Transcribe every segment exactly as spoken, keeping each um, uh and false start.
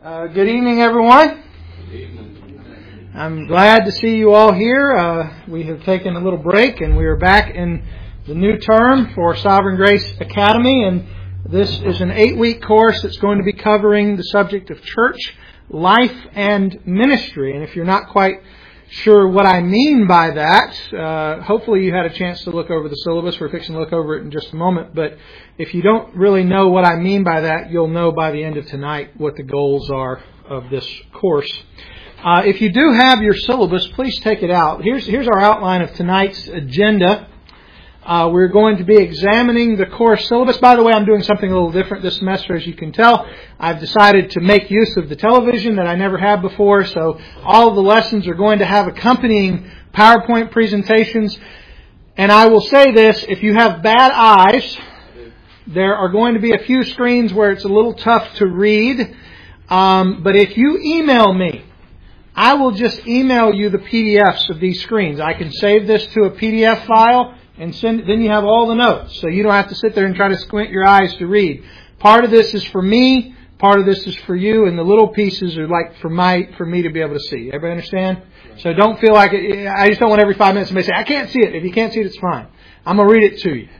Uh, good evening, everyone. Good evening. I'm glad to see you all here. Uh, we have taken a little break and we are back in the new term for Sovereign Grace Academy. And this is an eight-week course that's going to be covering the subject of church, life, and ministry. And if you're not quite sure what I mean by that, uh, hopefully you had a chance to look over the syllabus. We're fixing to look over it in just a moment. But if you don't really know what I mean by that, you'll know by the end of tonight what the goals are of this course. Uh, if you do have your syllabus, please take it out. Here's, here's our outline of tonight's agenda. Uh, we're going to be examining the course syllabus. By the way, I'm doing something a little different this semester, as you can tell. I've decided to make use of the television that I never had before, so all of the lessons are going to have accompanying PowerPoint presentations. And I will say this, if you have bad eyes, there are going to be a few screens where it's a little tough to read. Um, but if you email me, I will just email you the P D Fs of these screens. I can save this to a P D F file and send, then you have all the notes. So you don't have to sit there and try to squint your eyes to read. Part of this is for me, part of this is for you, and the little pieces are like for my for me to be able to see. Everybody understand? So don't feel like it, I just don't want every five minutes somebody to say, I can't see it. If you can't see it, it's fine. I'm going to read it to you.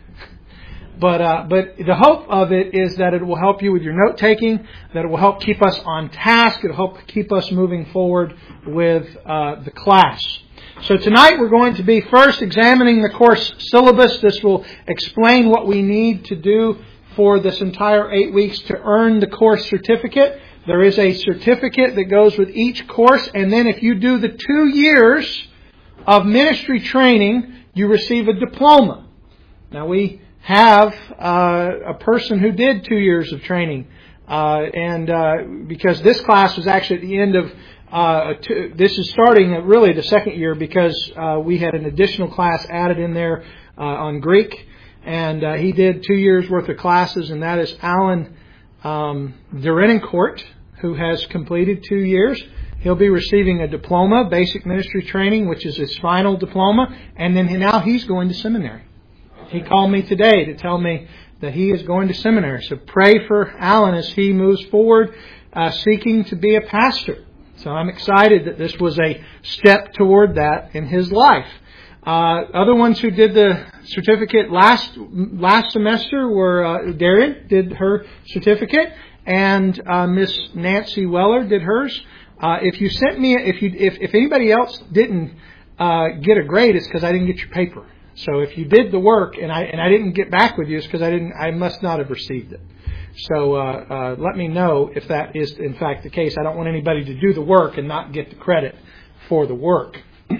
But uh, but the hope of it is that it will help you with your note taking, that it will help keep us on task, it will help keep us moving forward with uh, the class. So tonight we're going to be first examining the course syllabus. This will explain what we need to do for this entire eight weeks to earn the course certificate. There is a certificate that goes with each course, and then if you do the two years of ministry training, you receive a diploma. Now we have uh, a person who did two years of training, uh, and uh, because this class was actually at the end of uh, two, this is starting at really the second year because uh, we had an additional class added in there uh, on Greek, and uh, he did two years worth of classes, and that is Alan um, Durenencourt, who has completed two years. He'll be receiving a diploma, basic ministry training, which is his final diploma, and then now he's going to seminary. He called me today to tell me that he is going to seminary. So pray for Alan as he moves forward, uh, seeking to be a pastor. So I'm excited that this was a step toward that in his life. Uh, other ones who did the certificate last last semester were uh, Darren did her certificate, and uh, Miss Nancy Weller did hers. Uh, if you sent me, if you if, if anybody else didn't uh, get a grade, it's because I didn't get your paper. So if you did the work and I and I didn't get back with you, it's because I didn't. I must not have received it. So uh, uh, let me know if that is in fact the case. I don't want anybody to do the work and not get the credit for the work.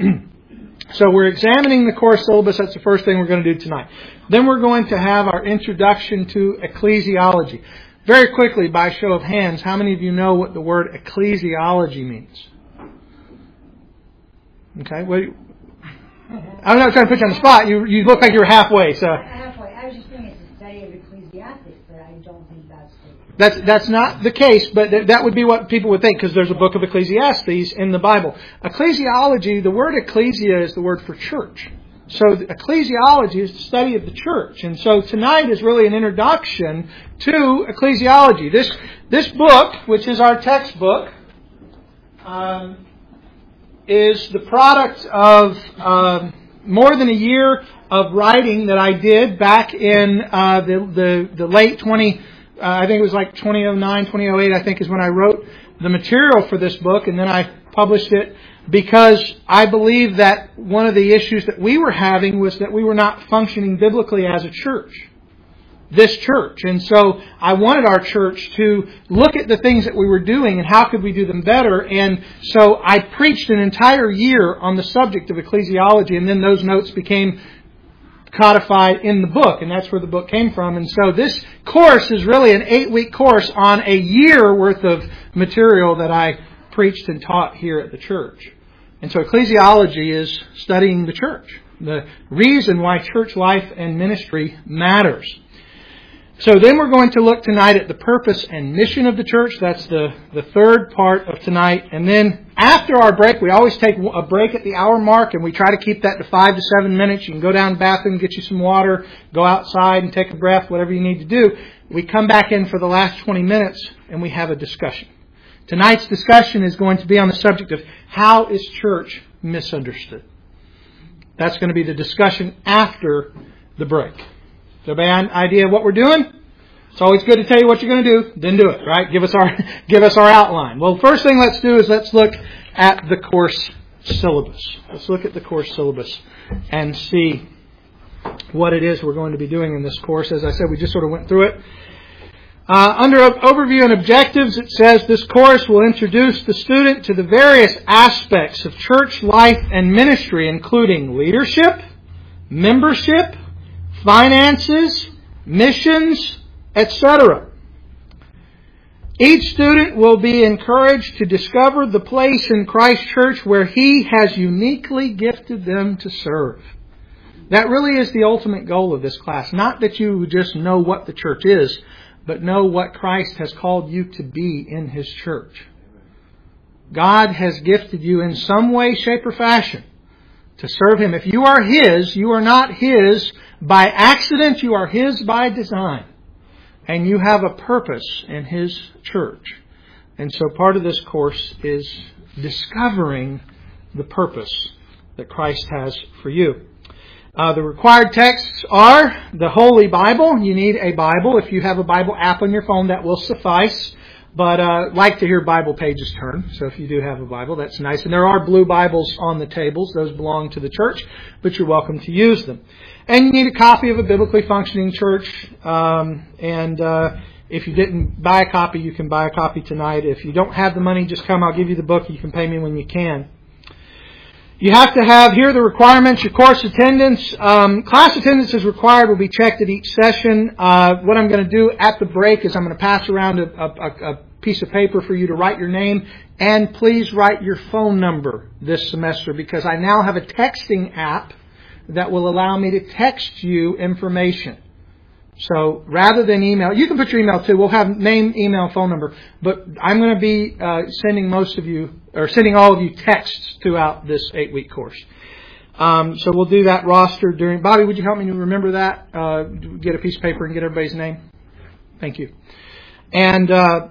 So we're examining the course syllabus. That's the first thing we're going to do tonight. Then we're going to have our introduction to ecclesiology. Very quickly, by show of hands, how many of you know what the word ecclesiology means? Okay. What? I'm not trying to put you on the spot. You you look like you were halfway. So halfway. I was just thinking it's a study of Ecclesiastes, but I don't think that's the... that's that's not the case. But th- that would be what people would think because there's a book of Ecclesiastes in the Bible. Ecclesiology. The word ecclesia is the word for church. So ecclesiology is the study of the church, and so tonight is really an introduction to ecclesiology. This this book, which is our textbook. Um, is the product of um, more than a year of writing that I did back in uh, the, the the late twenty, uh, I think it was like twenty oh nine, twenty oh eight, I think is when I wrote the material for this book, and then I published it because I believe that one of the issues that we were having was that we were not functioning biblically as a church. This church. And so I wanted our church to look at the things that we were doing and how could we do them better. And so I preached an entire year on the subject of ecclesiology, and then those notes became codified in the book, and that's where the book came from. And so this course is really an eight-week course on a year worth of material that I preached and taught here at the church. And so ecclesiology is studying the church, the reason why church life and ministry matters. So then we're going to look tonight at the purpose and mission of the church. That's the, the third part of tonight. And then after our break, we always take a break at the hour mark, and we try to keep that to five to seven minutes. You can go down to the bathroom, get you some water, go outside and take a breath, whatever you need to do. We come back in for the last twenty minutes, and we have a discussion. Tonight's discussion is going to be on the subject of how is church misunderstood. That's going to be the discussion after the break. So, everybody have an idea of what we're doing? It's always good to tell you what you're going to do, then do it, right? Give us our give us our outline. Well, the first thing let's do is let's look at the course syllabus. Let's look at the course syllabus and see what it is we're going to be doing in this course. As I said, we just sort of went through it. Uh, under overview and objectives, it says this course will introduce the student to the various aspects of church life and ministry, including leadership, membership, finances, missions, et cetera. Each student will be encouraged to discover the place in Christ Church where He has uniquely gifted them to serve. That really is the ultimate goal of this class. Not that you just know what the church is, but know what Christ has called you to be in His church. God has gifted you in some way, shape, or fashion to serve Him. If you are His, you are not His by accident, you are His by design. And you have a purpose in His church. And so part of this course is discovering the purpose that Christ has for you. Uh, the required texts are the Holy Bible. You need a Bible. If you have a Bible app on your phone, that will suffice. But uh, like to hear Bible pages turn. So if you do have a Bible, that's nice. And there are blue Bibles on the tables. Those belong to the church, but you're welcome to use them. And you need a copy of a biblically functioning church. Um, and uh, if you didn't buy a copy, you can buy a copy tonight. If you don't have the money, just come. I'll give you the book. You can pay me when you can. You have to have here the requirements, your course attendance. Um, class attendance is required, will be checked at each session. Uh, what I'm going to do at the break is I'm going to pass around a, a, a piece of paper for you to write your name. And please write your phone number this semester, because I now have a texting app that will allow me to text you information. So rather than email, you can put your email too. We'll have name, email, phone number. But I'm going to be uh, sending most of you, or sending all of you texts throughout this eight-week course. Um, so we'll do that roster during... Bobby, would you help me to remember that? Uh, get a piece of paper and get everybody's name? Thank you. And uh,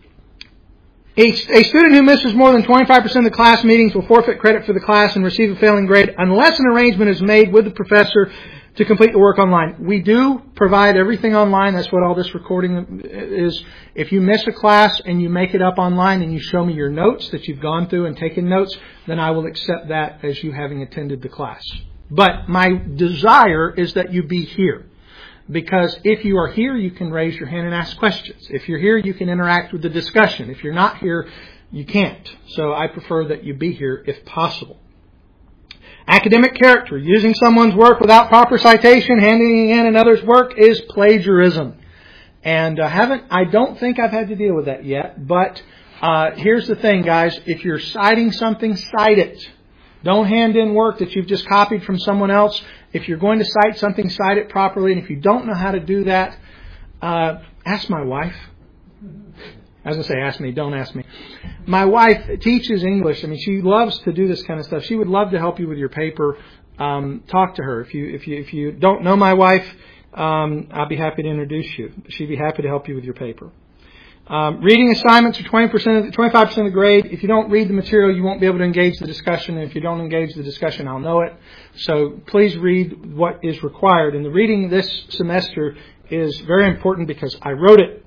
a, a student who misses more than twenty-five percent of the class meetings will forfeit credit for the class and receive a failing grade unless an arrangement is made with the professor to complete the work online. We do provide everything online. That's what all this recording is. If you miss a class and you make it up online and you show me your notes that you've gone through and taken notes, then I will accept that as you having attended the class. But my desire is that you be here. Because if you are here, you can raise your hand and ask questions. If you're here, you can interact with the discussion. If you're not here, you can't. So I prefer that you be here if possible. Academic character. Using someone's work without proper citation, handing in another's work is plagiarism. And I haven't, I don't think I've had to deal with that yet. But uh, here's the thing, guys. If you're citing something, cite it. Don't hand in work that you've just copied from someone else. If you're going to cite something, cite it properly. And if you don't know how to do that, uh, ask my wife. I was going to say, ask me, don't ask me. My wife teaches English. I mean, she loves to do this kind of stuff. She would love to help you with your paper. Um, talk to her. If you if you if you don't know my wife, um, I'll be happy to introduce you. She'd be happy to help you with your paper. Um, reading assignments are twenty percent, of the, twenty-five percent of the grade. If you don't read the material, you won't be able to engage the discussion. And if you don't engage the discussion, I'll know it. So please read what is required. And the reading this semester is very important because I wrote it.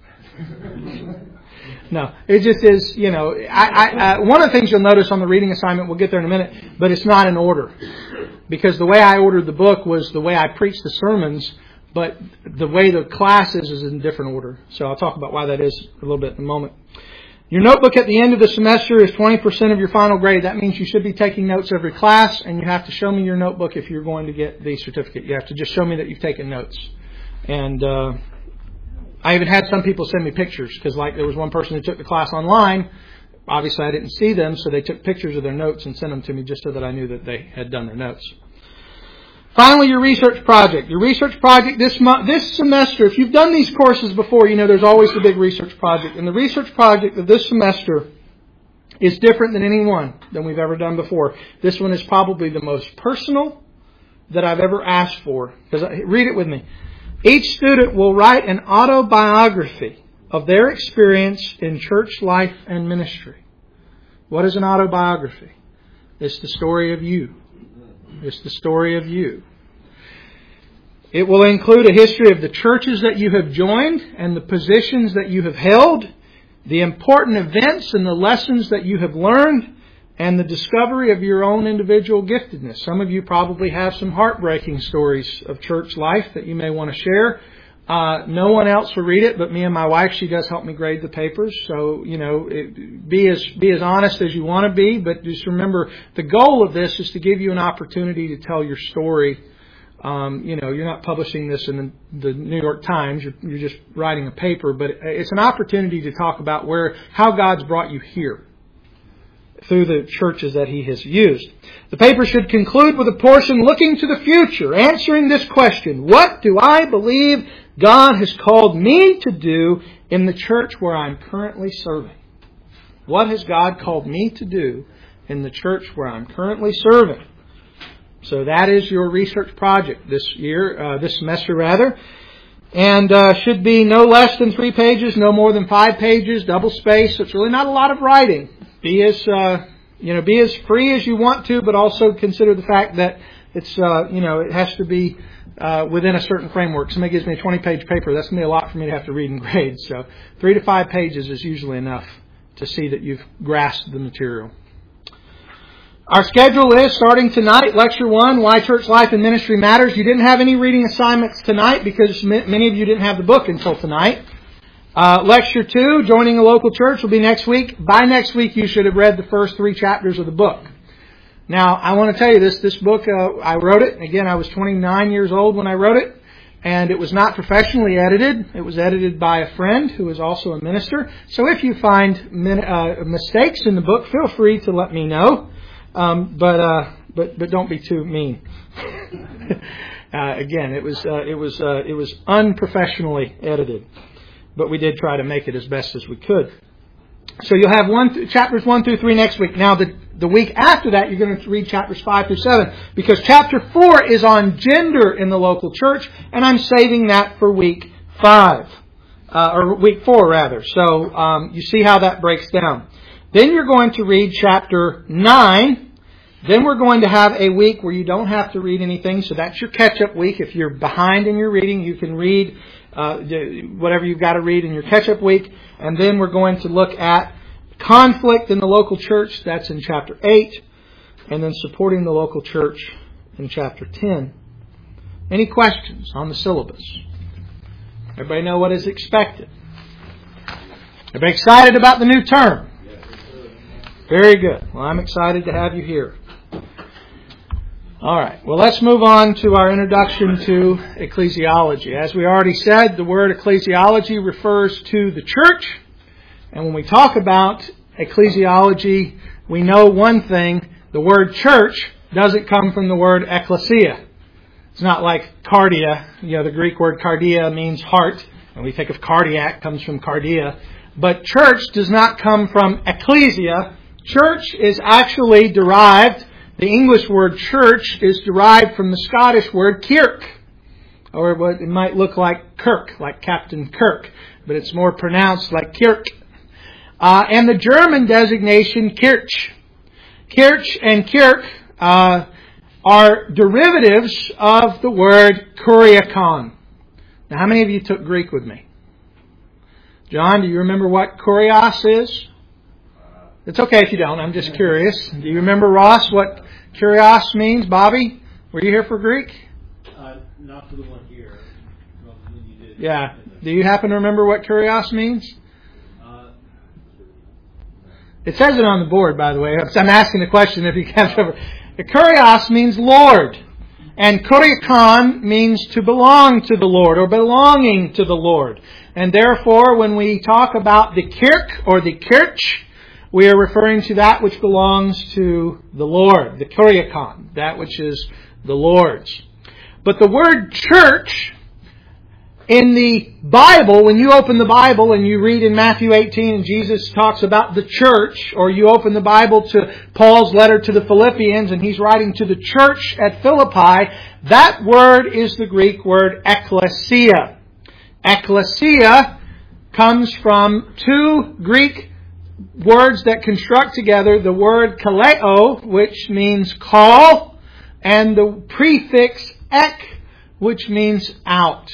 No, it just is, you know, I, I, I, one of the things you'll notice on the reading assignment, we'll get there in a minute, but it's not in order. Because the way I ordered the book was the way I preached the sermons, but the way the class is is in different order. So I'll talk about why that is a little bit in a moment. Your notebook at the end of the semester is twenty percent of your final grade. That means you should be taking notes every class, and you have to show me your notebook if you're going to get the certificate. You have to just show me that you've taken notes. And uh, I even had some people send me pictures, because like there was one person who took the class online. Obviously I didn't see them, so they took pictures of their notes and sent them to me just so that I knew that they had done their notes. Finally, your research project. Your research project this month, this semester, if you've done these courses before, you know there's always the big research project. And the research project of this semester is different than any one that we've ever done before. This one is probably the most personal that I've ever asked for. Because read it with me. Each student will write an autobiography of their experience in church life and ministry. What is an autobiography? It's the story of you. It's the story of you. It will include a history of the churches that you have joined and the positions that you have held, the important events and the lessons that you have learned, and the discovery of your own individual giftedness. Some of you probably have some heartbreaking stories of church life that you may want to share. Uh, no one else will read it but me and my wife. She does help me grade the papers. So, you know, it, be as be as honest as you want to be. But just remember, the goal of this is to give you an opportunity to tell your story. Um, you know, you're not publishing this in the, the New York Times. You're, you're just writing a paper. But it's an opportunity to talk about where how God's brought you here through the churches that He has used. The paper should conclude with a portion looking to the future, answering this question: what do I believe God has called me to do in the church where I'm currently serving? What has God called me to do in the church where I'm currently serving? So that is your research project this year, uh, this semester rather. And uh, should be no less than three pages, no more than five pages, double space. So it's really not a lot of writing. Be as uh, you know, be as free as you want to, but also consider the fact that it's uh, you know it has to be uh, within a certain framework. Somebody gives me a twenty-page paper, that's going to be a lot for me to have to read and grade. So three to five pages is usually enough to see that you've grasped the material. Our schedule is starting tonight, Lecture one, Why Church Life and Ministry Matters. You didn't have any reading assignments tonight because many of you didn't have the book until tonight. Uh, lecture two, Joining a Local Church, will be next week. By next week, you should have read the first three chapters of the book. Now, I want to tell you this. This book, uh, I wrote it. Again, I was twenty-nine years old when I wrote it. And it was not professionally edited. It was edited by a friend who is also a minister. So if you find min- uh, mistakes in the book, feel free to let me know. Um, but, uh, but, but don't be too mean. uh, again, it was, uh, it was, uh, it was unprofessionally edited. But we did try to make it as best as we could. So you'll have one th- chapters one through three next week. Now, the, the week after that, you're going to read chapters five through seven, because chapter four is on gender in the local church, and I'm saving that for week five, uh, or week four rather. So um, you see how that breaks down. Then you're going to read chapter nine. Then we're going to have a week where you don't have to read anything. So that's your catch-up week. If you're behind in your reading, you can read uh, whatever you've got to read in your catch-up week. And then we're going to look at conflict in the local church. That's in chapter eight. And then supporting the local church in chapter ten. Any questions on the syllabus? Everybody know what is expected? Everybody excited about the new term? Very good. Well, I'm excited to have you here. All right. Well, let's move on to our introduction to ecclesiology. As we already said, the word ecclesiology refers to the church. And when we talk about ecclesiology, we know one thing. The word church doesn't come from the word ecclesia. It's not like cardia. You know, the Greek word cardia means heart. And we think of cardiac comes from cardia. But church does not come from ecclesia. Church is actually derived, the English word church is derived from the Scottish word kirk, or what it might look like Kirk, like Captain Kirk, but it's more pronounced like kirk. Uh, and the German designation Kirch. Kirch and kirk uh, are derivatives of the word kuriakon. Now, how many of you took Greek with me? John, do you remember what kurios is? It's okay if you don't. I'm just curious. Do you remember, Ross, what kurios means? Bobby, were you here for Greek? Uh, not for the one here. Well, you did. Yeah. Do you happen to remember what kurios means? Uh, it says it on the board, by the way. I'm asking the question if you can't remember. Kurios means Lord. And kuriakon means to belong to the Lord or belonging to the Lord. And therefore, when we talk about the kirk or the kirch, we are referring to that which belongs to the Lord, the kuriakon, that which is the Lord's. But the word church in the Bible, when you open the Bible and you read in Matthew eighteen and Jesus talks about the church, or you open the Bible to Paul's letter to the Philippians and he's writing to the church at Philippi, that word is the Greek word ekklesia. Ekklesia comes from two Greek words that construct together the word kaleo, which means call, and the prefix ek, which means out.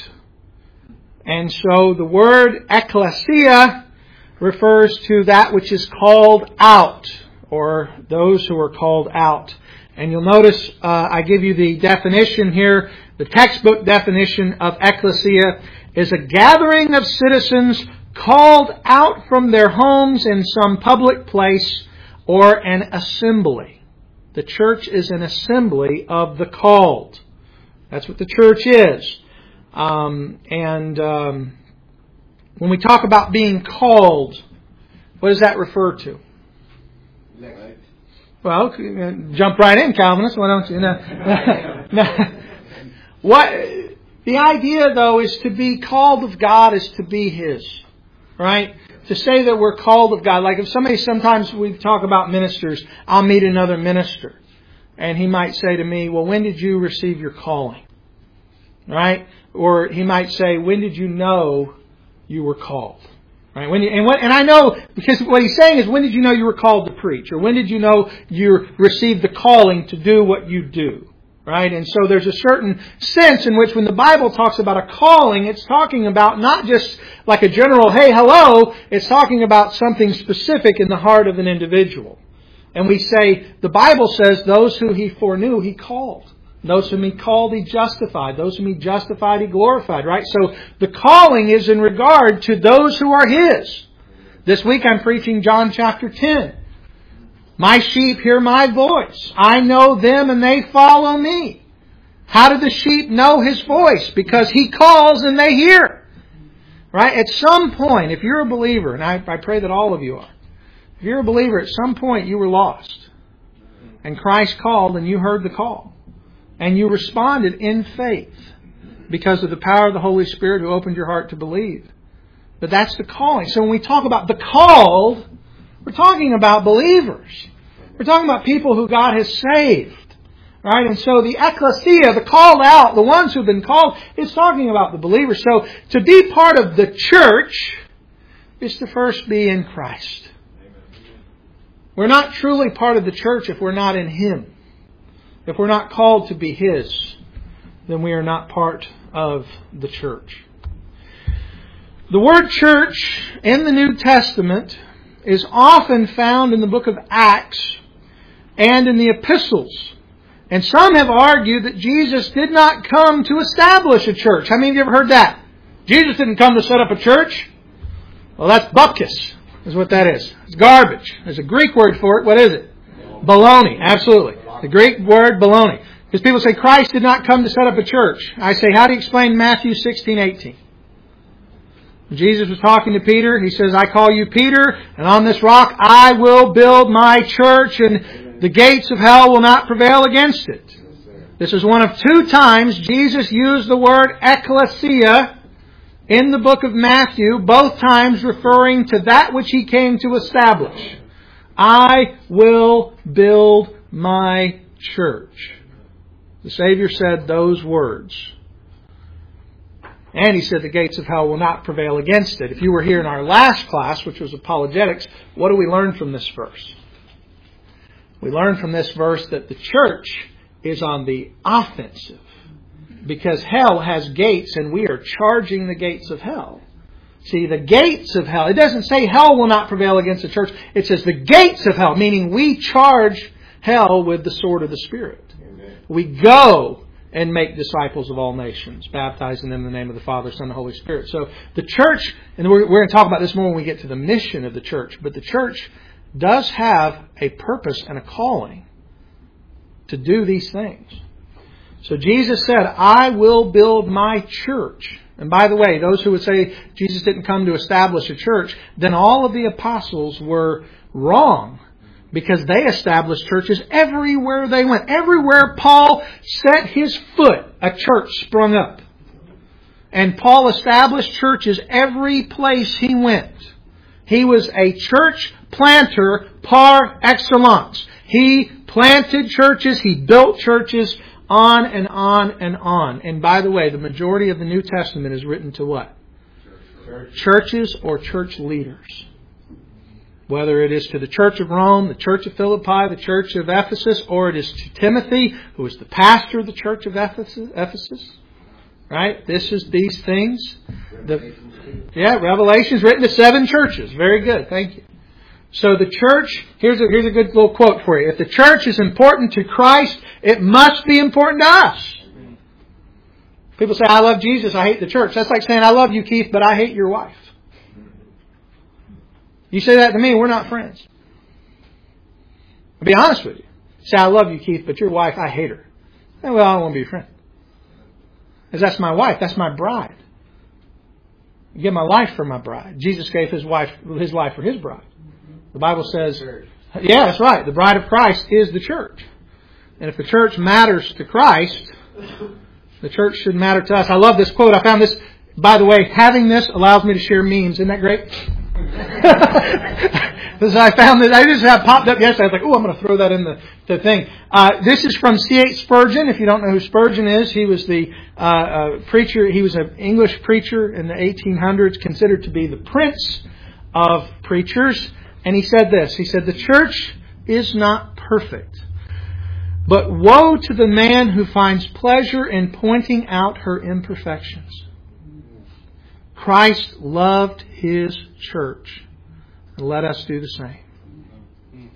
And so the word ekklesia refers to that which is called out, or those who are called out. And you'll notice uh, I give you the definition here. The textbook definition of ekklesia is a gathering of citizens called out from their homes in some public place or an assembly. The church is an assembly of the called. That's what the church is. Um, and um, when we talk about being called, what does that refer to? Next. Well, jump right in, Calvinist. Why don't you? No. No. What the idea, though, is to be called of God is to be His, right? To say that we're called of God, like if somebody, sometimes we talk about ministers, I'll meet another minister, and he might say to me, "Well, when did you receive your calling?" Right? Or he might say, "When did you know you were called?" Right? When you, and, what, and I know, because what he's saying is, when did you know you were called to preach? Or when did you know you received the calling to do what you do? Right? And so there's a certain sense in which when the Bible talks about a calling, it's talking about not just like a general, hey, hello. It's talking about something specific in the heart of an individual. And we say, the Bible says, those who He foreknew, He called. Those whom He called, He justified. Those whom He justified, He glorified. Right? So the calling is in regard to those who are His. This week I'm preaching John chapter ten. My sheep hear my voice. I know them and they follow me. How do the sheep know His voice? Because He calls and they hear. Right? At some point, if you're a believer, and I, I pray that all of you are, if you're a believer, at some point you were lost. And Christ called and you heard the call. And you responded in faith because of the power of the Holy Spirit who opened your heart to believe. But that's the calling. So when we talk about the called, we're talking about believers. We're talking about people who God has saved. Right? And so the ekklesia, the called out, the ones who've been called, is talking about the believers. So to be part of the church is to first be in Christ. We're not truly part of the church if we're not in Him. If we're not called to be His, then we are not part of the church. The word church in the New Testament is often found in the book of Acts and in the epistles. And some have argued that Jesus did not come to establish a church. How many of you ever heard that? Jesus didn't come to set up a church. Well, that's bupkis, is what that is. It's garbage. There's a Greek word for it. What is it? Baloney. Absolutely. The Greek word baloney. Because people say Christ did not come to set up a church. I say, how do you explain Matthew sixteen eighteen? Jesus was talking to Peter. He says, I call you Peter, and on this rock I will build my church, and the gates of hell will not prevail against it. This is one of two times Jesus used the word ekklesia in the book of Matthew, both times referring to that which He came to establish. I will build my church. The Savior said those words. And He said the gates of hell will not prevail against it. If you were here in our last class, which was apologetics, what do we learn from this verse? We learn from this verse that the church is on the offensive. Because hell has gates and we are charging the gates of hell. See, the gates of hell, it doesn't say hell will not prevail against the church. It says the gates of hell, meaning we charge hell with the sword of the Spirit. Amen. We go and make disciples of all nations, baptizing them in the name of the Father, Son, and Holy Spirit. So the church, and we're, we're going to talk about this more when we get to the mission of the church, but the church does have a purpose and a calling to do these things. So Jesus said, I will build my church. And by the way, those who would say Jesus didn't come to establish a church, then all of the apostles were wrong. Because they established churches everywhere they went. Everywhere Paul set his foot, a church sprung up. And Paul established churches every place he went. He was a church planter par excellence. He planted churches, he built churches, on and on and on. And by the way, the majority of the New Testament is written to what? churches or church leaders. Whether it is to the Church of Rome, the Church of Philippi, the Church of Ephesus, or it is to Timothy, who is the pastor of the Church of Ephesus. Ephesus. Right? This is these things. The, yeah, Revelations written to seven churches. Very good. Thank you. So the church, here's a, here's a good little quote for you. If the church is important to Christ, it must be important to us. People say, I love Jesus, I hate the church. That's like saying, I love you, Keith, but I hate your wife. You say that to me, we're not friends. I'll be honest with you. Say, I love you, Keith, but your wife, I hate her. Well, I don't want to be a friend. Because that's my wife. That's my bride. I give my life for my bride. Jesus gave His wife, His life for His bride. The Bible says, yeah, that's right. The bride of Christ is the church. And if the church matters to Christ, the church should matter to us. I love this quote. I found this, by the way, having this allows me to share memes. Isn't that great? This I found that I just have popped up yesterday. I was like, oh, I'm going to throw that in the, the thing. Uh, this is from C H Spurgeon. If you don't know who Spurgeon is, he was the uh, uh, preacher. He was an English preacher in the eighteen hundreds, considered to be the prince of preachers. And he said this. He said, the church is not perfect, but woe to the man who finds pleasure in pointing out her imperfections. Christ loved His church. And let us do the same.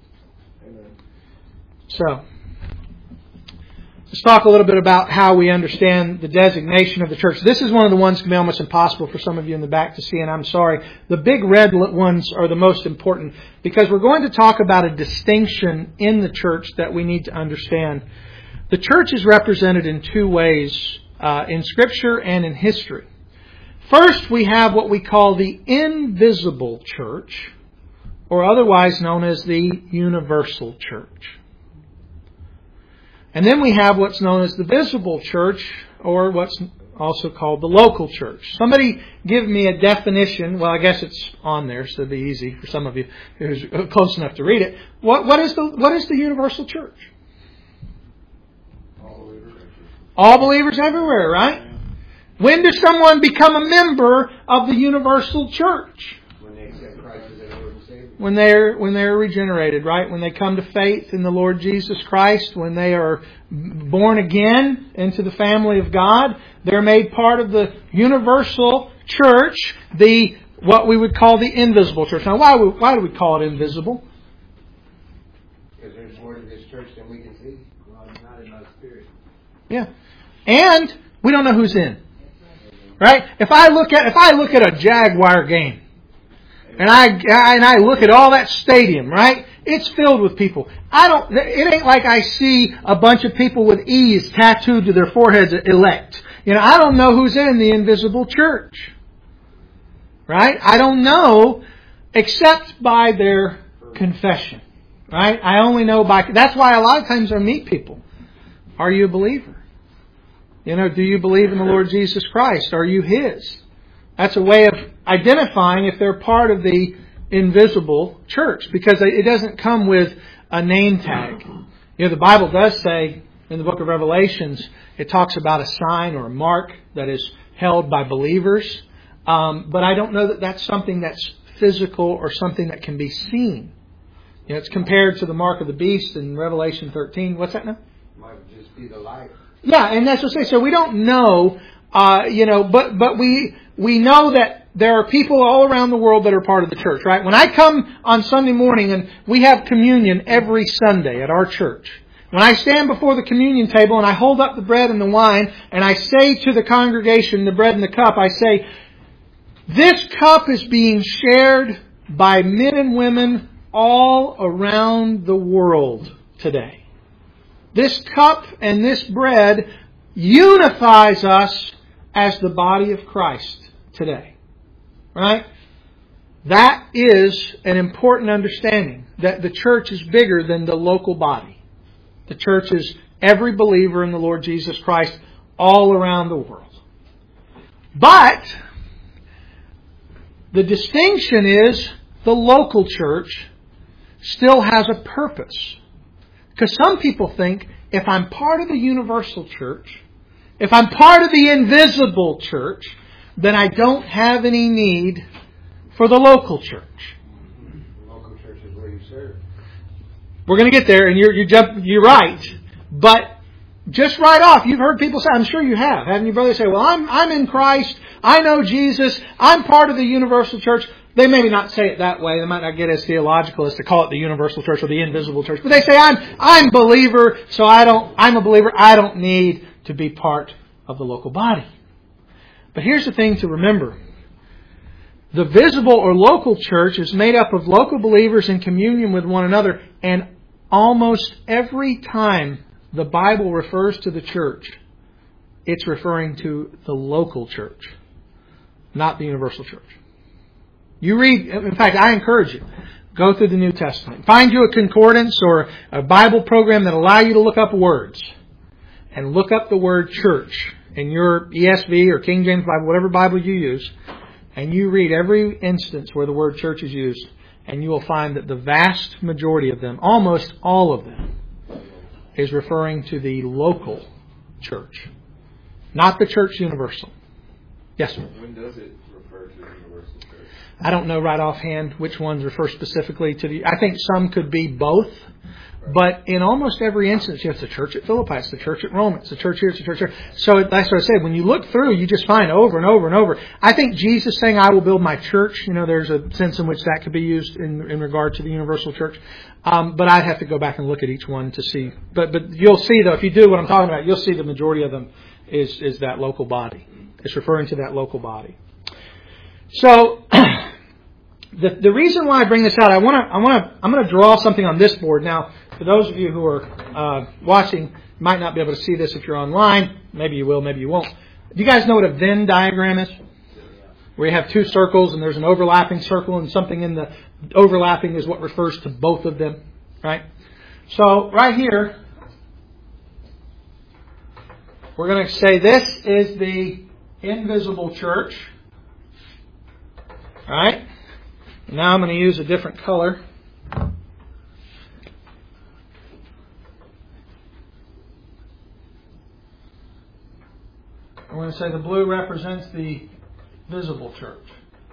So, let's talk a little bit about how we understand the designation of the church. This is one of the ones that can be almost impossible for some of you in the back to see, and I'm sorry. The big red ones are the most important because we're going to talk about a distinction in the church that we need to understand. The church is represented in two ways, uh, in Scripture and in history. First, we have what we call the invisible church, or otherwise known as the universal church. And then we have what's known as the visible church, or what's also called the local church. Somebody give me a definition. Well, I guess it's on there, so it'll be easy for some of you who's close enough to read it. What, what is the what is the universal church? All believers. All believers everywhere, right? When does someone become a member of the universal church? When they accept Christ as their Lord and Savior. When they're when they're regenerated, right? When they come to faith in the Lord Jesus Christ, when they are born again into the family of God, they're made part of the universal church, the what we would call the invisible church. Now, why why do we call it invisible? Because there's more to this church than we can see. Well, it's not in my spirit. Yeah, and we don't know who's in. Right? If I look at if I look at a Jaguar game, and I and I look at all that stadium, right? It's filled with people. I don't. It ain't like I see a bunch of people with E's tattooed to their foreheads, elect. You know, I don't know who's in the invisible church. Right? I don't know except by their confession. Right? I only know by. That's why a lot of times I meet people. Are you a believer? You know, do you believe in the Lord Jesus Christ? Are you His? That's a way of identifying if they're part of the invisible church, because it doesn't come with a name tag. You know, the Bible does say in the book of Revelations, it talks about a sign or a mark that is held by believers. Um, but I don't know that that's something that's physical or something that can be seen. You know, it's compared to the mark of the beast in Revelation thirteen. What's that now? Might just be the light. Yeah, and that's what I say. So we don't know, uh, you know, but but we we know that there are people all around the world that are part of the church, right? When I come on Sunday morning and we have communion every Sunday at our church, when I stand before the communion table and I hold up the bread and the wine and I say to the congregation, the bread and the cup, I say, this cup is being shared by men and women all around the world today. This cup and this bread unifies us as the body of Christ today. Right? That is an important understanding, that the church is bigger than the local body. The church is every believer in the Lord Jesus Christ all around the world. But the distinction is the local church still has a purpose. Because some people think, if I'm part of the universal church, if I'm part of the invisible church, then I don't have any need for the local church. The local church is where you serve. We're going to get there, and you're you jump, you're right. But just right off, you've heard people say, I'm sure you have, haven't you, brother? Say, well, I'm I'm in Christ. I know Jesus. I'm part of the universal church. They maybe not say it that way. They might not get as theological as to call it the universal church or the invisible church. But they say, I'm I'm believer, so I don't. I'm a believer. I don't need to be part of the local body. But here's the thing to remember. The visible or local church is made up of local believers in communion with one another. And almost every time the Bible refers to the church, it's referring to the local church, not the universal church. You read, in fact, I encourage you, go through the New Testament. Find you a concordance or a Bible program that allow you to look up words. And look up the word church in your E S V or King James Bible, whatever Bible you use. And you read every instance where the word church is used. And you will find that the vast majority of them, almost all of them, is referring to the local church. Not the church universal. Yes, sir? When does it refer to the universal church? I don't know right offhand which ones refer specifically to the... I think some could be both. But in almost every instance, you have the church at Philippi, it's the church at Rome, it's the church here, it's the church here. So that's what I said. When you look through, you just find over and over and over. I think Jesus saying, I will build my church, you know, there's a sense in which that could be used in, in regard to the universal church. Um, but I'd have to go back and look at each one to see. But but you'll see, though, if you do what I'm talking about, you'll see the majority of them is, is that local body. It's referring to that local body. So... The, the reason why I bring this out, I want to, I want to, I'm going to draw something on this board. Now, for those of you who are uh, watching, you might not be able to see this if you're online. Maybe you will, maybe you won't. Do you guys know what a Venn diagram is? Where you have two circles and there's an overlapping circle and something in the overlapping is what refers to both of them, right? So, right here, we're going to say this is the invisible church, right? Now I'm going to use a different color. I'm going to say the blue represents the visible church.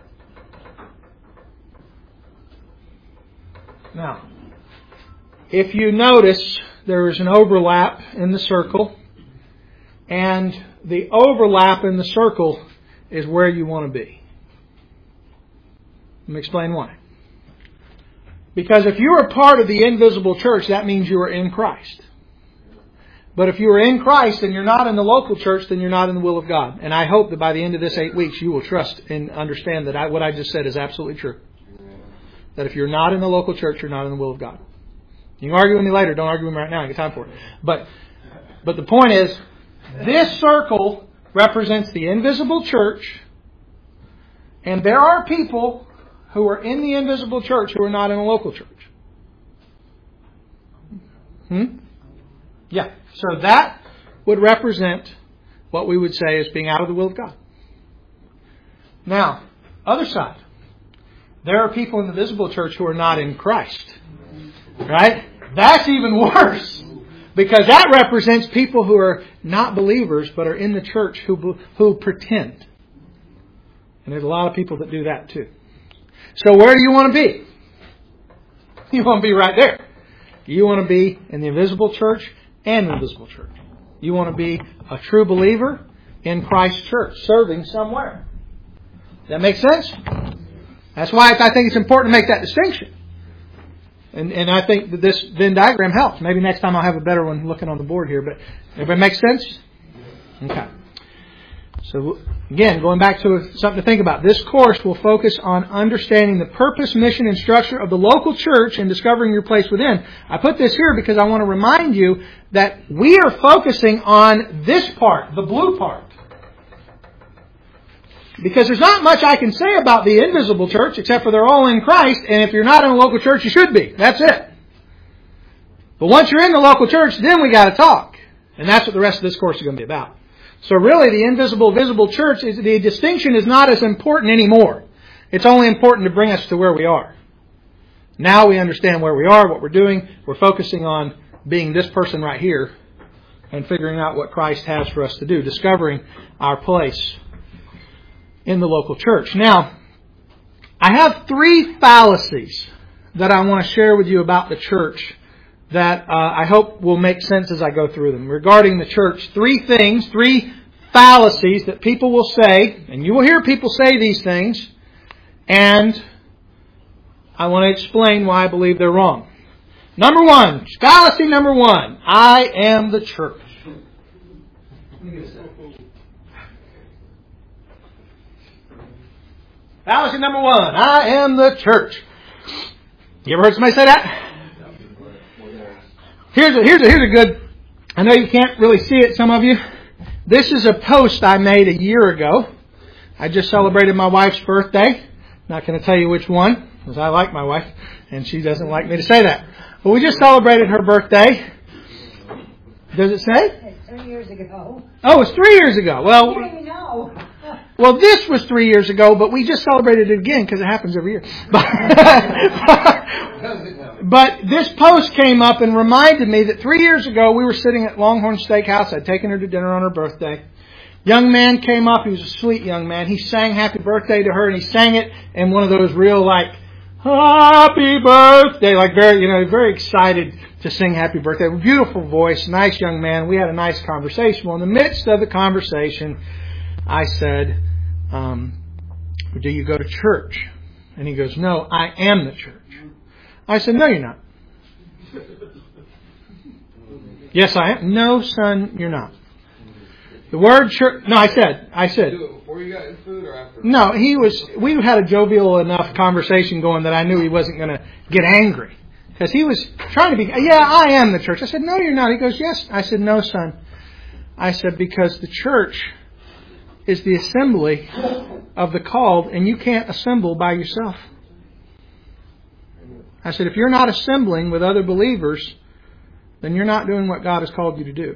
Now, if you notice, there is an overlap in the circle, and the overlap in the circle is where you want to be. Let me explain why. Because if you are part of the invisible church, that means you are in Christ. But if you are in Christ and you're not in the local church, then you're not in the will of God. And I hope that by the end of this eight weeks, you will trust and understand that I, what I just said is absolutely true. That if you're not in the local church, you're not in the will of God. You can argue with me later. Don't argue with me right now. I get time for it. But, but the point is, this circle represents the invisible church. And there are people who are in the invisible church who are not in a local church. Hmm? Yeah. So that would represent what we would say as being out of the will of God. Now, other side. There are people in the visible church who are not in Christ. Right? That's even worse. Because that represents people who are not believers but are in the church who who pretend. And there's a lot of people that do that too. So where do you want to be? You want to be right there. You want to be in the invisible church and the invisible church. You want to be a true believer in Christ's church, serving somewhere. Does that make sense? That's why I think it's important to make that distinction. And and I think that this Venn diagram helps. Maybe next time I'll have a better one looking on the board here. But everybody makes sense? Okay. So again, going back to something to think about. This course will focus on understanding the purpose, mission, and structure of the local church and discovering your place within. I put this here because I want to remind you that we are focusing on this part, the blue part. Because there's not much I can say about the invisible church except for they're all in Christ, and if you're not in a local church, you should be. That's it. But once you're in the local church, then we got to talk. And that's what the rest of this course is going to be about. So really, the invisible, visible church, is, the distinction is not as important anymore. It's only important to bring us to where we are. Now we understand where we are, what we're doing. We're focusing on being this person right here and figuring out what Christ has for us to do, discovering our place in the local church. Now, I have three fallacies that I want to share with you about the church that uh, I hope will make sense as I go through them. Regarding the church, three things, three fallacies that people will say, and you will hear people say these things, and I want to explain why I believe they're wrong. Number one, fallacy number one, I am the church. Fallacy number one, I am the church. You ever heard somebody say that? Here's a, here's a, here's a good, I know you can't really see it, some of you. This is a post I made a year ago. I just celebrated my wife's birthday. Not going to tell you which one, because I like my wife, and she doesn't like me to say that. But we just celebrated her birthday. Does it say? It's three years ago. Oh, it's three years ago. Well, You don't even know. well, this was three years ago, but we just celebrated it again because it happens every year. But, but this post came up and reminded me that three years ago we were sitting at Longhorn Steakhouse. I'd taken her to dinner on her birthday. Young man came up. He was a sweet young man. He sang happy birthday to her, and he sang it in one of those real like, happy birthday, like very, you know, very excited to sing happy birthday. Beautiful voice, nice young man. We had a nice conversation. Well, in the midst of the conversation, I said, um, do you go to church? And he goes, no, I am the church. I said, no, you're not. Yes, I am. No, son, you're not. The word church, no, I said, I said. Do it before you got in food or after? No, he was, we had a jovial enough conversation going that I knew he wasn't going to get angry. Because he was trying to be, yeah, I am the church. I said, no, you're not. He goes, yes. I said, no, son. I said, because the church is the assembly of the called, and you can't assemble by yourself. I said, if you're not assembling with other believers, then you're not doing what God has called you to do.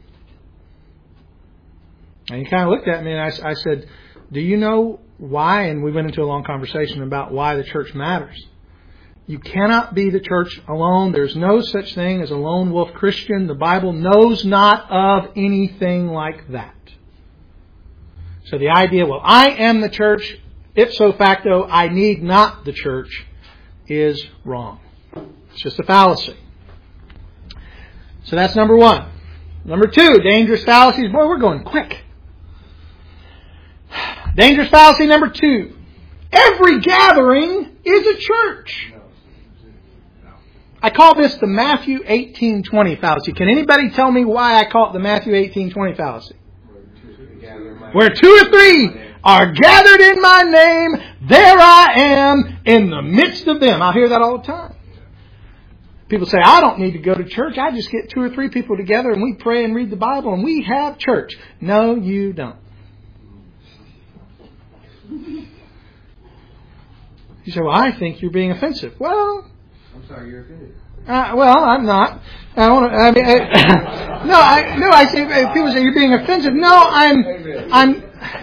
And he kind of looked at me and I, I said, do you know why? And we went into a long conversation about why the church matters. You cannot be the church alone. There's no such thing as a lone wolf Christian. The Bible knows not of anything like that. So the idea, well, I am the church, ipso facto, I need not the church, is wrong. It's just a fallacy. So that's number one. Number two, dangerous fallacies. Boy, we're going quick. Dangerous fallacy number two. Every gathering is a church. I call this the Matthew eighteen twenty fallacy. Can anybody tell me why I call it the Matthew eighteen twenty fallacy? Where two or three are gathered in my name, there I am in the midst of them. I hear that all the time. People say, I don't need to go to church. I just get two or three people together and we pray and read the Bible and we have church. No, you don't. You say, well, I think you're being offensive. Well, I'm sorry, you're offended. Uh, well, I'm not. I want to. I mean, I, no, I no. I say people say you're being offensive. No, I'm. I'm.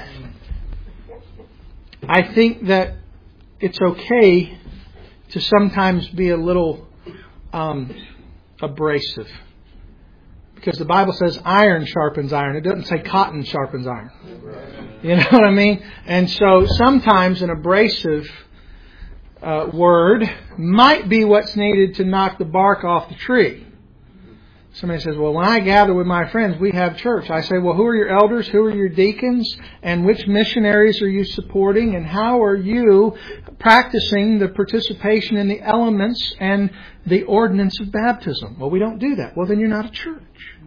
I think that it's okay to sometimes be a little um, abrasive, because the Bible says iron sharpens iron. It doesn't say cotton sharpens iron. You know what I mean? And so sometimes an abrasive Uh, word might be what's needed to knock the bark off the tree. Somebody says, well, when I gather with my friends, we have church. I say, well, who are your elders? Who are your deacons? And which missionaries are you supporting? And how are you practicing the participation in the elements and the ordinance of baptism? Well, we don't do that. Well, then you're not a church.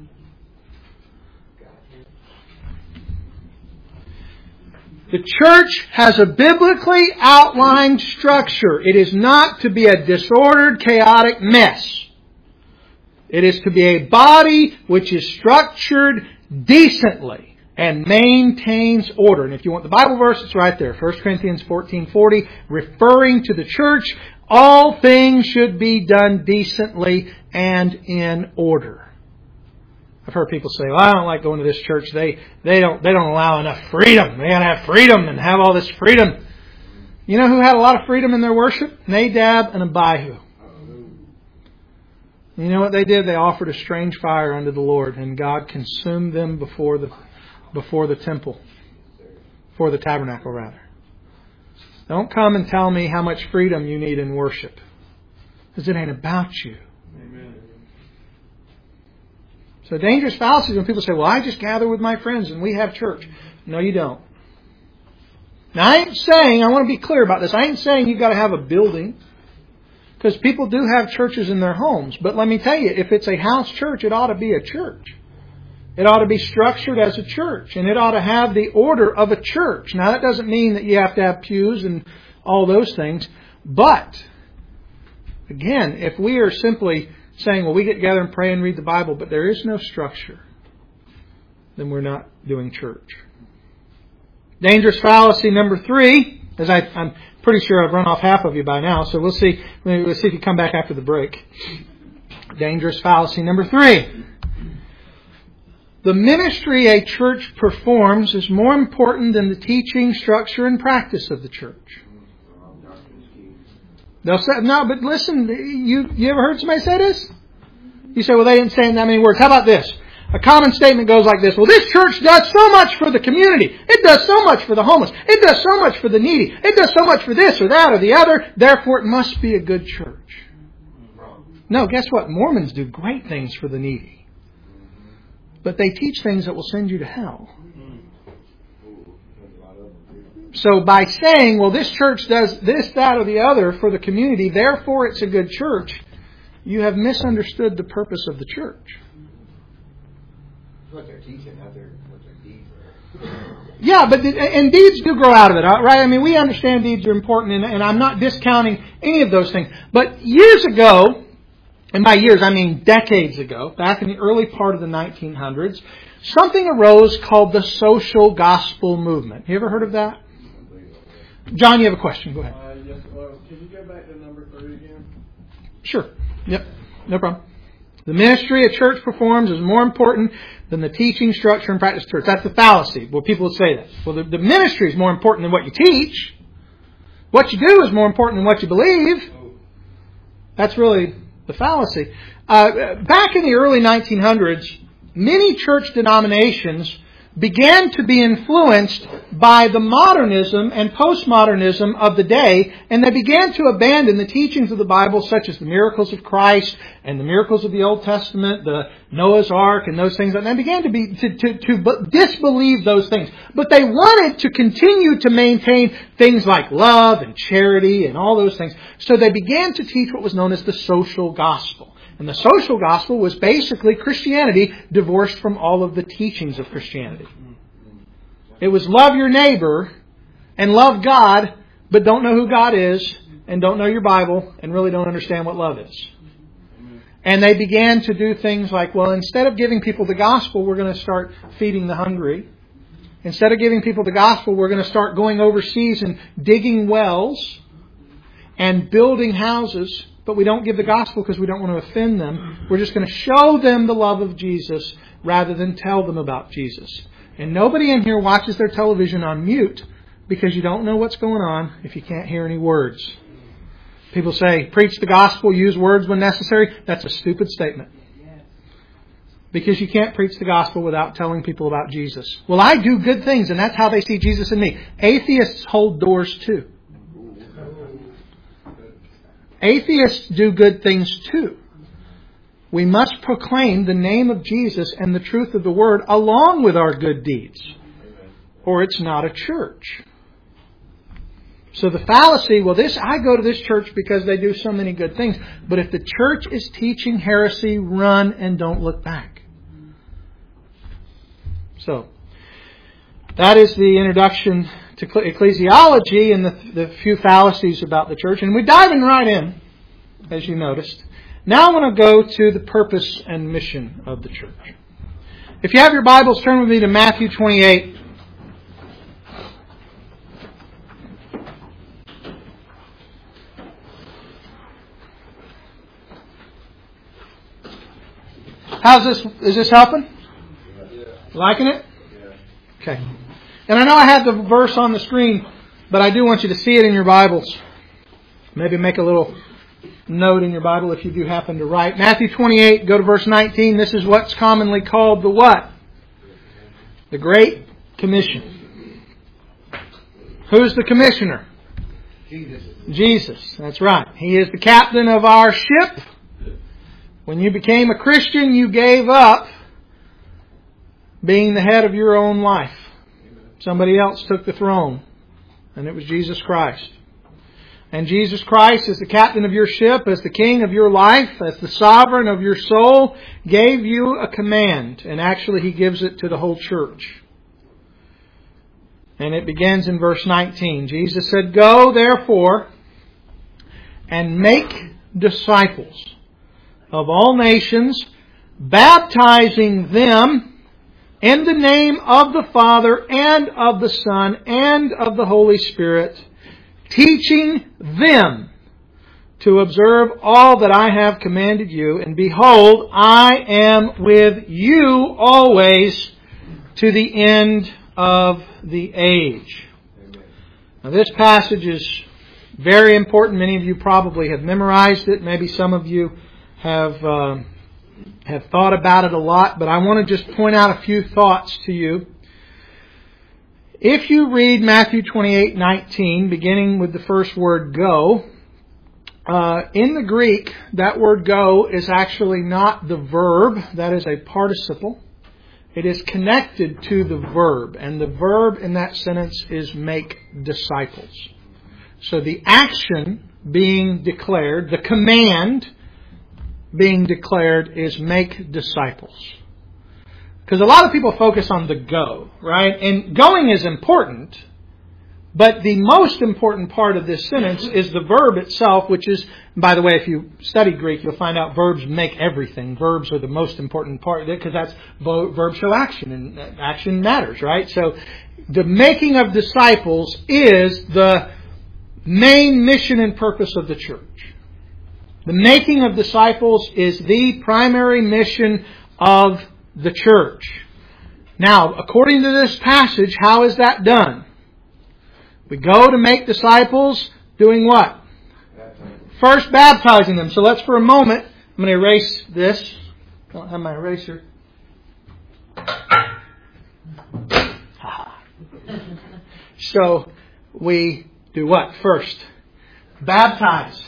The church has a biblically outlined structure. It is not to be a disordered, chaotic mess. It is to be a body which is structured decently and maintains order. And if you want the Bible verse, it's right there. First Corinthians fourteen forty, referring to the church, all things should be done decently and in order. I've heard people say, well, I don't like going to this church. They they don't they don't allow enough freedom. They gotta have freedom and have all this freedom. You know who had a lot of freedom in their worship? Nadab and Abihu. You know what they did? They offered a strange fire unto the Lord, and God consumed them before the before the temple. for the tabernacle, rather. Don't come and tell me how much freedom you need in worship. Because it ain't about you. Amen. So dangerous fallacy is when people say, well, I just gather with my friends and we have church. No, you don't. Now, I ain't saying, I want to be clear about this, I ain't saying you've got to have a building. Because people do have churches in their homes. But let me tell you, if it's a house church, it ought to be a church. It ought to be structured as a church. And it ought to have the order of a church. Now, that doesn't mean that you have to have pews and all those things. But, again, if we are simply saying, well, we get together and pray and read the Bible, but there is no structure, then we're not doing church. Dangerous fallacy number three, as I, I'm pretty sure I've run off half of you by now, so we'll see, we'll see if you come back after the break. Dangerous fallacy number three. The ministry a church performs is more important than the teaching, structure, and practice of the church. They'll say, no, but listen, you, you ever heard somebody say this? You say, well, they didn't say it in that many words. How about this? A common statement goes like this. Well, this church does so much for the community. It does so much for the homeless. It does so much for the needy. It does so much for this or that or the other. Therefore, it must be a good church. No, guess what? Mormons do great things for the needy. But they teach things that will send you to hell. So by saying, well, this church does this, that, or the other for the community, therefore it's a good church, you have misunderstood the purpose of the church. What they're teaching, not their, what their deeds are. Yeah, but and deeds do grow out of it, right? I mean, we understand deeds are important, and, and I'm not discounting any of those things. But years ago, and by years I mean decades ago, back in the early part of the nineteen hundreds, something arose called the social gospel movement. You ever heard of that? John, you have a question. Go ahead. Uh, yes, well, can you go back to number three again? Sure. Yep. No problem. The ministry a church performs is more important than the teaching, structure, and practice of church. That's the fallacy. Well, people would say that. Well, the, the ministry is more important than what you teach. What you do is more important than what you believe. That's really the fallacy. Uh, back in the early nineteen hundreds, many church denominations began to be influenced by the modernism and postmodernism of the day, and they began to abandon the teachings of the Bible, such as the miracles of Christ and the miracles of the Old Testament, the Noah's Ark and those things, and they began to be to, to, to disbelieve those things. But they wanted to continue to maintain things like love and charity and all those things. So they began to teach what was known as the social gospel. And the social gospel was basically Christianity divorced from all of the teachings of Christianity. It was love your neighbor and love God, but don't know who God is and don't know your Bible and really don't understand what love is. And they began to do things like, well, instead of giving people the gospel, we're going to start feeding the hungry. Instead of giving people the gospel, we're going to start going overseas and digging wells and building houses. But we don't give the gospel because we don't want to offend them. We're just going to show them the love of Jesus rather than tell them about Jesus. And nobody in here watches their television on mute because you don't know what's going on if you can't hear any words. People say, preach the gospel, use words when necessary. That's a stupid statement. Because you can't preach the gospel without telling people about Jesus. Well, I do good things and that's how they see Jesus in me. Atheists hold doors too. Atheists do good things too. We must proclaim the name of Jesus and the truth of the Word along with our good deeds. Or it's not a church. So the fallacy, well, this I go to this church because they do so many good things. But if the church is teaching heresy, run and don't look back. So, that is the introduction to ecclesiology and the, the few fallacies about the church. And we're diving right in, as you noticed. Now I want to go to the purpose and mission of the church. If you have your Bibles, turn with me to Matthew twenty-eight. How's this? Is this helping? Yeah. Liking it? Yeah. Okay. And I know I have the verse on the screen, but I do want you to see it in your Bibles. Maybe make a little note in your Bible if you do happen to write. Matthew twenty-eight, go to verse nineteen. This is what's commonly called the what? The Great Commission. Who's the commissioner? Jesus. Jesus. That's right. He is the captain of our ship. When you became a Christian, you gave up being the head of your own life. Somebody else took the throne, and it was Jesus Christ. And Jesus Christ, as the captain of your ship, as the king of your life, as the sovereign of your soul, gave you a command. And actually, He gives it to the whole church. And it begins in verse nineteen. Jesus said, "Go, therefore, and make disciples of all nations, baptizing them in the name of the Father and of the Son and of the Holy Spirit, teaching them to observe all that I have commanded you. And behold, I am with you always to the end of the age." Now, this passage is very important. Many of you probably have memorized it. Maybe some of you have uh, have thought about it a lot. But I want to just point out a few thoughts to you. If you read Matthew twenty-eight nineteen, beginning with the first word "go," uh, in the Greek, that word "go" is actually not the verb. That is a participle. It is connected to the verb. And the verb in that sentence is "make disciples." So the action being declared, the command being declared is "make disciples." Because a lot of people focus on the go, right? And going is important, but the most important part of this sentence is the verb itself, which is, by the way, if you study Greek, you'll find out verbs make everything. Verbs are the most important part of it because that's verbs show action, and action matters, right? So the making of disciples is the main mission and purpose of the church. The making of disciples is the primary mission of the church. Now, according to this passage, how is that done? We go to make disciples doing what? Baptizing. First, baptizing them. So let's for a moment, I'm going to erase this. I don't have my eraser. So we do what? First, baptize.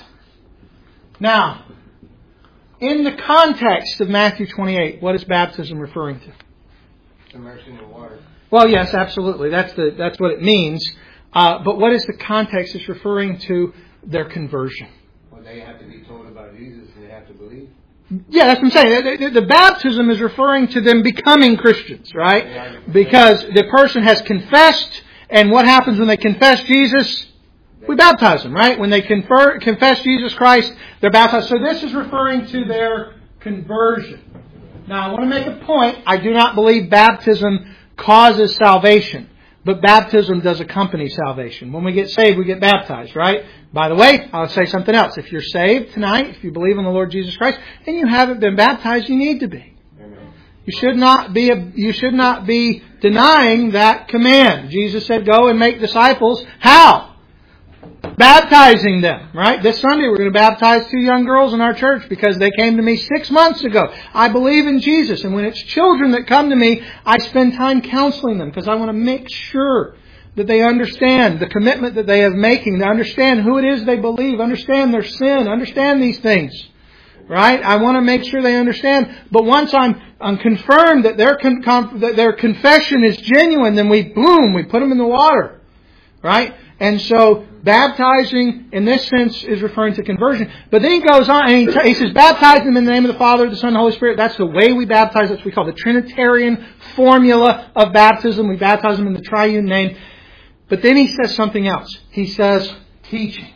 Now, in the context of Matthew twenty-eight, what is baptism referring to? Immersion in water. Well, yes, absolutely. That's the that's what it means. Uh, but what is the context? It's referring to their conversion. Well, they have to be told about Jesus and they have to believe. Yeah, that's what I'm saying. The, the, the baptism is referring to them becoming Christians, right? Because the person has confessed, and what happens when they confess Jesus? We baptize them, right? When they confer, confess Jesus Christ, they're baptized. So this is referring to their conversion. Now, I want to make a point. I do not believe baptism causes salvation, but baptism does accompany salvation. When we get saved, we get baptized, right? By the way, I'll say something else. If you're saved tonight, if you believe in the Lord Jesus Christ, and you haven't been baptized, you need to be. Amen. You should not be. A, you should not be denying that command. Jesus said, "Go and make disciples." How? Baptizing them, right? This Sunday we're going to baptize two young girls in our church because they came to me six months ago. I believe in Jesus, and when it's children that come to me, I spend time counseling them because I want to make sure that they understand the commitment that they have making, to understand who it is they believe, understand their sin, understand these things, right? I want to make sure they understand. But once I'm, I'm confirmed that their con, that their confession is genuine, then we boom, we put them in the water, right? And so baptizing in this sense is referring to conversion. But then he goes on and he, t- he says, baptize them in the name of the Father, the Son, and the Holy Spirit. That's the way we baptize. That's what we call the Trinitarian formula of baptism. We baptize them in the triune name. But then he says something else. He says, teaching.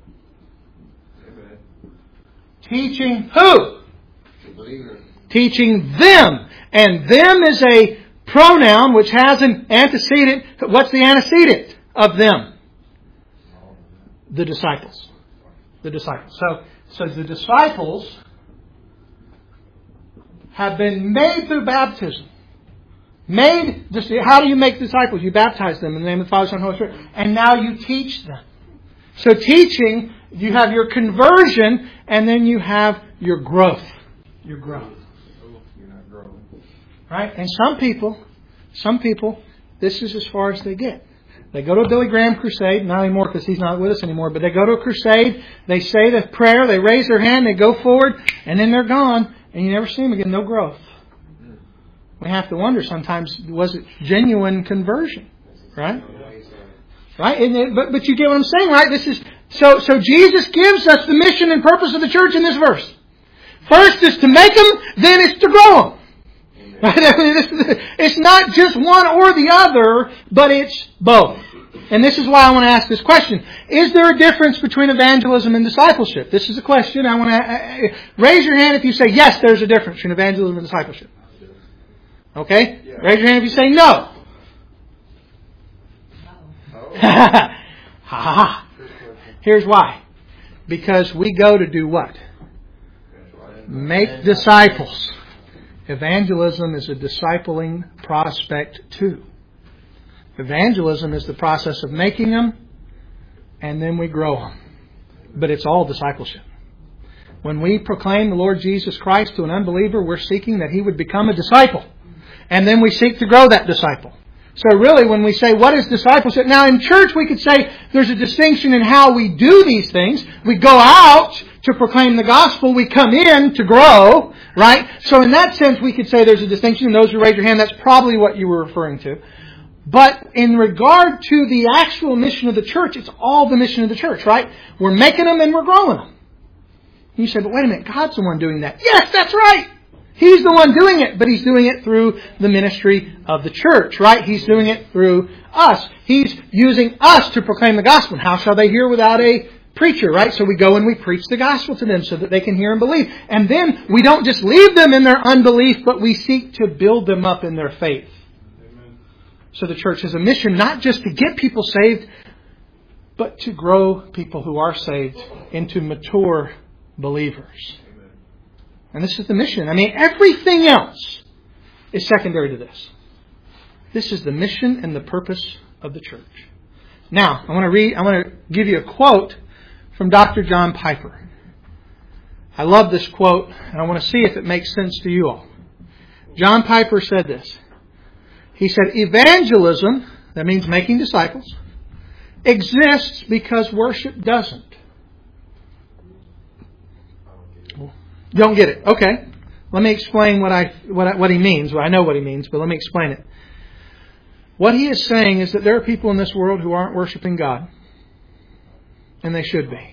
Amen. Teaching who? The believer. Teaching them. And them is a pronoun which has an antecedent. What's the antecedent of them? The disciples. The disciples. So, so the disciples have been made through baptism. Made, how do you make disciples? You baptize them in the name of the Father, Son, and Holy Spirit. And now you teach them. So teaching, you have your conversion, and then you have your growth. Your growth. You're not growing. Right? And some people, some people, this is as far as they get. They go to a Billy Graham crusade, not anymore because he's not with us anymore, but they go to a crusade, they say the prayer, they raise their hand, they go forward, and then they're gone, and you never see them again, no growth. We have to wonder sometimes, was it genuine conversion? Right? Right? And it, but, but you get what I'm saying, right? This is so, so Jesus gives us the mission and purpose of the church in this verse. First is to make them, then it's to grow them. Right? It's not just one or the other, but it's both. And this is why I want to ask this question. Is there a difference between evangelism and discipleship? This is a question I want to... Raise your hand if you say, yes, there's a difference between evangelism and discipleship. Okay? Yeah. Raise your hand if you say no. Ha ha. Here's why. Because we go to do what? Make disciples. Evangelism is a discipling prospect too. Evangelism is the process of making them, and then we grow them. But it's all discipleship. When we proclaim the Lord Jesus Christ to an unbeliever, we're seeking that he would become a disciple. And then we seek to grow that disciple. So really, when we say, what is discipleship? Now, in church, we could say there's a distinction in how we do these things. We go out to proclaim the gospel. We come in to grow, right? So in that sense, we could say there's a distinction. And those who raise your hand, that's probably what you were referring to. But in regard to the actual mission of the church, it's all the mission of the church, right? We're making them and we're growing them. You say, but wait a minute, God's the one doing that. Yes, that's right. He's the one doing it, but He's doing it through the ministry of the church, right? He's doing it through us. He's using us to proclaim the gospel. And how shall they hear without a preacher, right? So we go and we preach the gospel to them so that they can hear and believe. And then we don't just leave them in their unbelief, but we seek to build them up in their faith. Amen. So the church has a mission not just to get people saved, but to grow people who are saved into mature believers. And this is the mission. I mean, everything else is secondary to this. This is the mission and the purpose of the church. Now, I want to read, I want to give you a quote from Doctor John Piper. I love this quote, and I want to see if it makes sense to you all. John Piper said this. He said, evangelism, that means making disciples, exists because worship doesn't. Don't get it. Okay. Let me explain what I what I, what he means. Well, I know what he means, but let me explain it. What he is saying is that there are people in this world who aren't worshiping God. And they should be.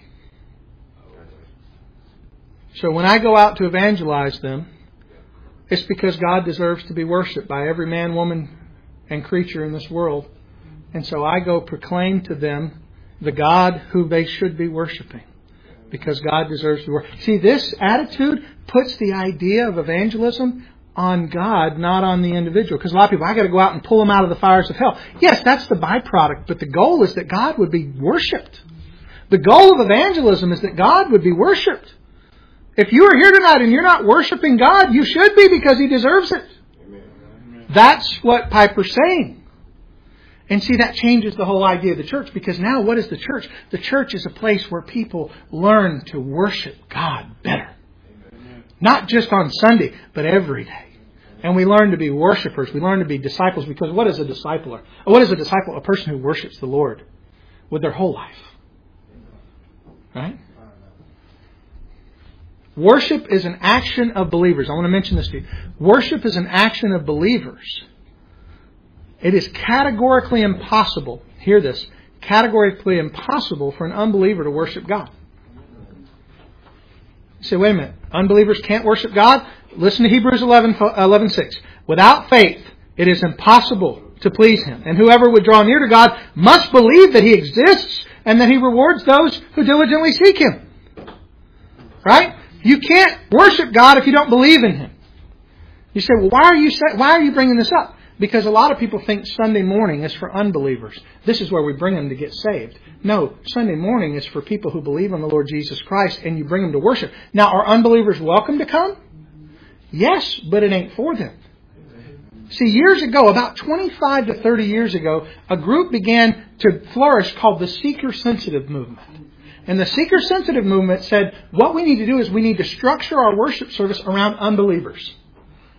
So when I go out to evangelize them, it's because God deserves to be worshipped by every man, woman, and creature in this world. And so I go proclaim to them the God who they should be worshiping. Because God deserves to be worshipped. See, this attitude puts the idea of evangelism on God, not on the individual. Because a lot of people, I got to go out and pull them out of the fires of hell. Yes, that's the byproduct. But the goal is that God would be worshipped. The goal of evangelism is that God would be worshipped. If you are here tonight and you're not worshiping God, you should be, because He deserves it. Amen. That's what Piper's saying. And see, that changes the whole idea of the church. Because now, what is the church? The church is a place where people learn to worship God better. Amen. Not just on Sunday, but every day. And we learn to be worshipers. We learn to be disciples. Because what is a discipler? What is a disciple? A person who worships the Lord with their whole life. Right? Worship is an action of believers. I want to mention this to you. Worship is an action of believers. It is categorically impossible, hear this, categorically impossible for an unbeliever to worship God. You say, wait a minute, unbelievers can't worship God? Listen to Hebrews eleven six. Without faith, it is impossible to please Him. And whoever would draw near to God must believe that He exists and that He rewards those who diligently seek Him. Right? You can't worship God if you don't believe in Him. You say, well, why are you say, why are you bringing this up? Because a lot of people think Sunday morning is for unbelievers. This is where we bring them to get saved. No, Sunday morning is for people who believe on the Lord Jesus Christ, and you bring them to worship. Now, are unbelievers welcome to come? Yes, but it ain't for them. See, years ago, about twenty-five to thirty years ago, a group began to flourish called the Seeker-Sensitive Movement. And the Seeker-Sensitive Movement said, what we need to do is we need to structure our worship service around unbelievers.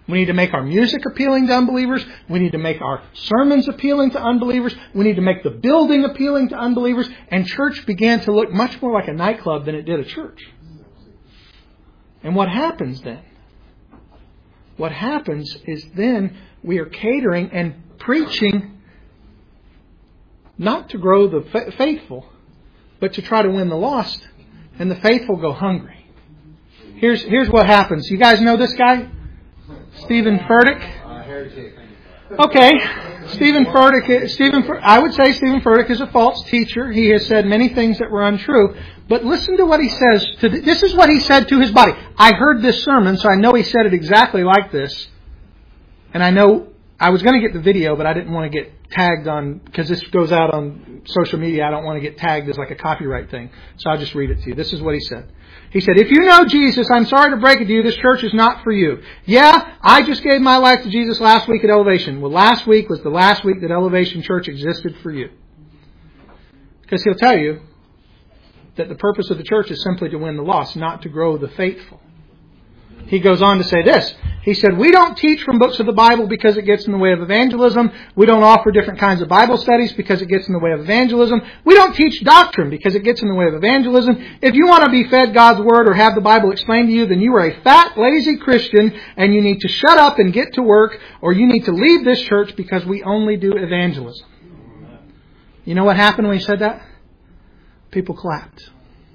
We need to make our music appealing to unbelievers. We need to make our sermons appealing to unbelievers. We need to make the building appealing to unbelievers. And church began to look much more like a nightclub than it did a church. And what happens then? What happens is then we are catering and preaching not to grow the fa- faithful, but to try to win the lost. And the faithful go hungry. Here's here's what happens. You guys know this guy? Stephen Furtick? Uh, heretic. Okay. Stephen Furtick, Stephen, I would say Stephen Furtick is a false teacher. He has said many things that were untrue. But listen to what he says. To the, this is what he said to his body. I heard this sermon, so I know he said it exactly like this. And I know I was going to get the video, but I didn't want to get tagged on, because this goes out on social media. I don't want to get tagged as like a copyright thing. So I'll just read it to you. This is what he said. He said, if you know Jesus, I'm sorry to break it to you, this church is not for you. Yeah, I just gave my life to Jesus last week at Elevation. Well, last week was the last week that Elevation Church existed for you. Because he'll tell you that the purpose of the church is simply to win the lost, not to grow the faithful. He goes on to say this. He said, we don't teach from books of the Bible because it gets in the way of evangelism. We don't offer different kinds of Bible studies because it gets in the way of evangelism. We don't teach doctrine because it gets in the way of evangelism. If you want to be fed God's Word or have the Bible explained to you, then you are a fat, lazy Christian and you need to shut up and get to work, or you need to leave this church because we only do evangelism. You know what happened when he said that? People clapped.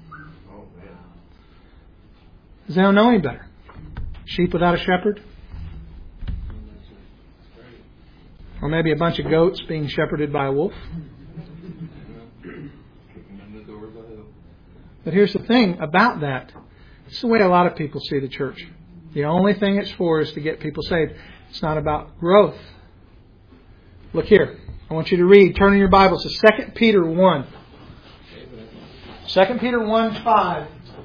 Because they don't know any better. Sheep without a shepherd? Or maybe a bunch of goats being shepherded by a wolf? But here's the thing about that. It's the way a lot of people see the church. The only thing it's for is to get people saved. It's not about growth. Look here. I want you to read. Turn in your Bibles to Second Peter one. Second Peter one five.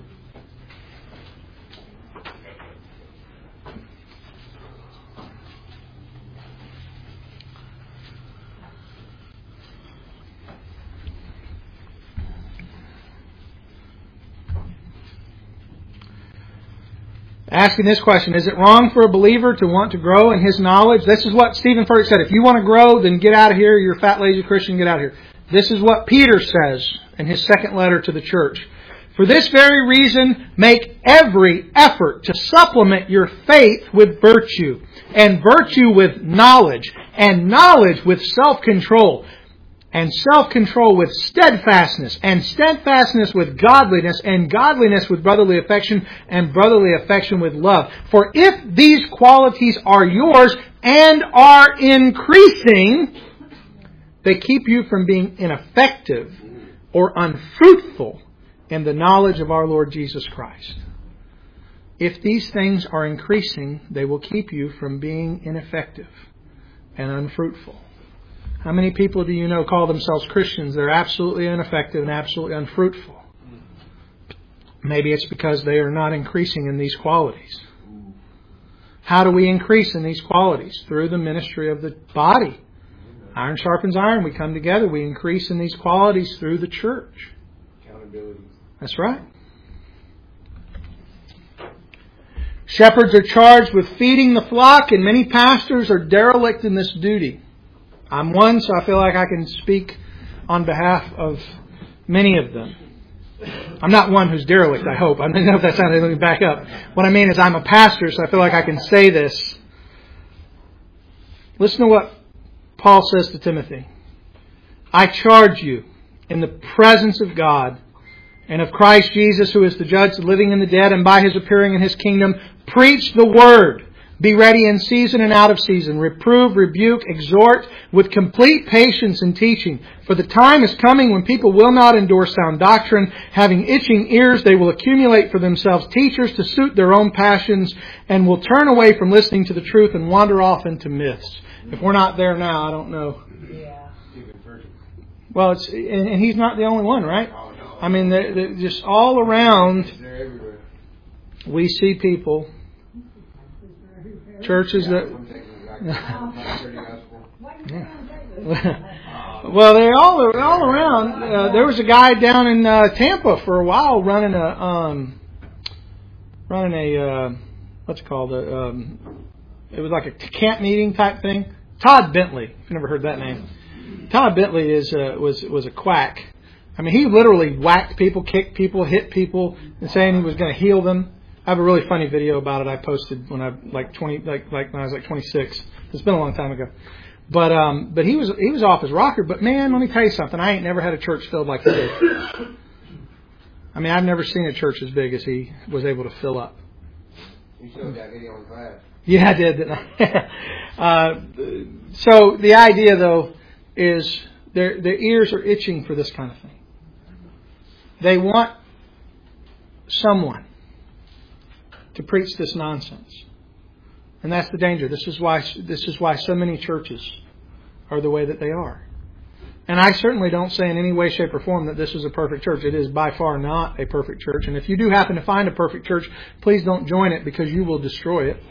Asking this question, is it wrong for a believer to want to grow in his knowledge? This is what Stephen Furtick said. If you want to grow, then get out of here. You're a fat, lazy Christian, get out of here. This is what Peter says in his second letter to the church. For this very reason, make every effort to supplement your faith with virtue, and virtue with knowledge, and knowledge with self-control, and self-control with steadfastness, and steadfastness with godliness, and godliness with brotherly affection, and brotherly affection with love. For if these qualities are yours and are increasing, they keep you from being ineffective or unfruitful in the knowledge of our Lord Jesus Christ. If these things are increasing, they will keep you from being ineffective and unfruitful. How many people do you know call themselves Christians? They're absolutely ineffective and absolutely unfruitful. Maybe it's because they are not increasing in these qualities. How do we increase in these qualities? Through the ministry of the body. Iron sharpens iron. We come together. We increase in these qualities through the church. Accountability. That's right. Shepherds are charged with feeding the flock, and many pastors are derelict in this duty. I'm one, so I feel like I can speak on behalf of many of them. I'm not one who's derelict, I hope. I don't know if that sounded, let me back up. What I mean is I'm a pastor, so I feel like I can say this. Listen to what Paul says to Timothy. I charge you in the presence of God and of Christ Jesus, who is the judge of the living and the dead, and by His appearing in His kingdom, preach the word. Be ready in season and out of season. Reprove, rebuke, exhort with complete patience and teaching. For the time is coming when people will not endure sound doctrine. Having itching ears, they will accumulate for themselves teachers to suit their own passions, and will turn away from listening to the truth and wander off into myths. If we're not there now, I don't know. Yeah. Well, it's and, and he's not the only one, right? I mean, they're, they're just all around, we see people. Churches that... Well, they're all, they're all around. Uh, there was a guy down in uh, Tampa for a while running a... Um, running a... Uh, what's it called? A, um, it was like a camp meeting type thing. Todd Bentley, if you've never heard that name. Todd Bentley is uh, was was a quack. I mean, he literally whacked people, kicked people, hit people, and saying he was going to heal them. I have a really funny video about it I posted when I like twenty like like when I was like twenty-six. It's been a long time ago. But um but he was he was off his rocker. But man, let me tell you something. I ain't never had a church filled like he did. I mean, I've never seen a church as big as he was able to fill up. You showed that video in class. Yeah, I did, didn't I? uh, so the idea, though, is their their ears are itching for this kind of thing. They want someone to preach this nonsense, and that's the danger. This is why this is why so many churches are the way that they are. And I certainly don't say in any way, shape, or form that this is a perfect church. It is by far not a perfect church. And if you do happen to find a perfect church, please don't join it because you will destroy it.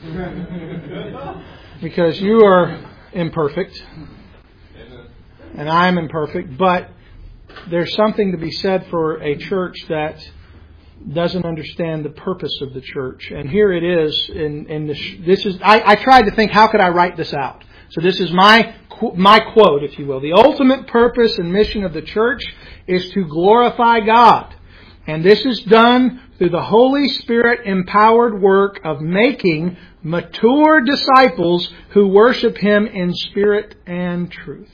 Because you are imperfect. And I am imperfect. But there's something to be said for a church that doesn't understand the purpose of the church. And here it is. In, in the, this is. I, I tried to think, how could I write this out? So this is my my quote, if you will. The ultimate purpose and mission of the church is to glorify God. And this is done through the Holy Spirit empowered work of making mature disciples who worship Him in spirit and truth.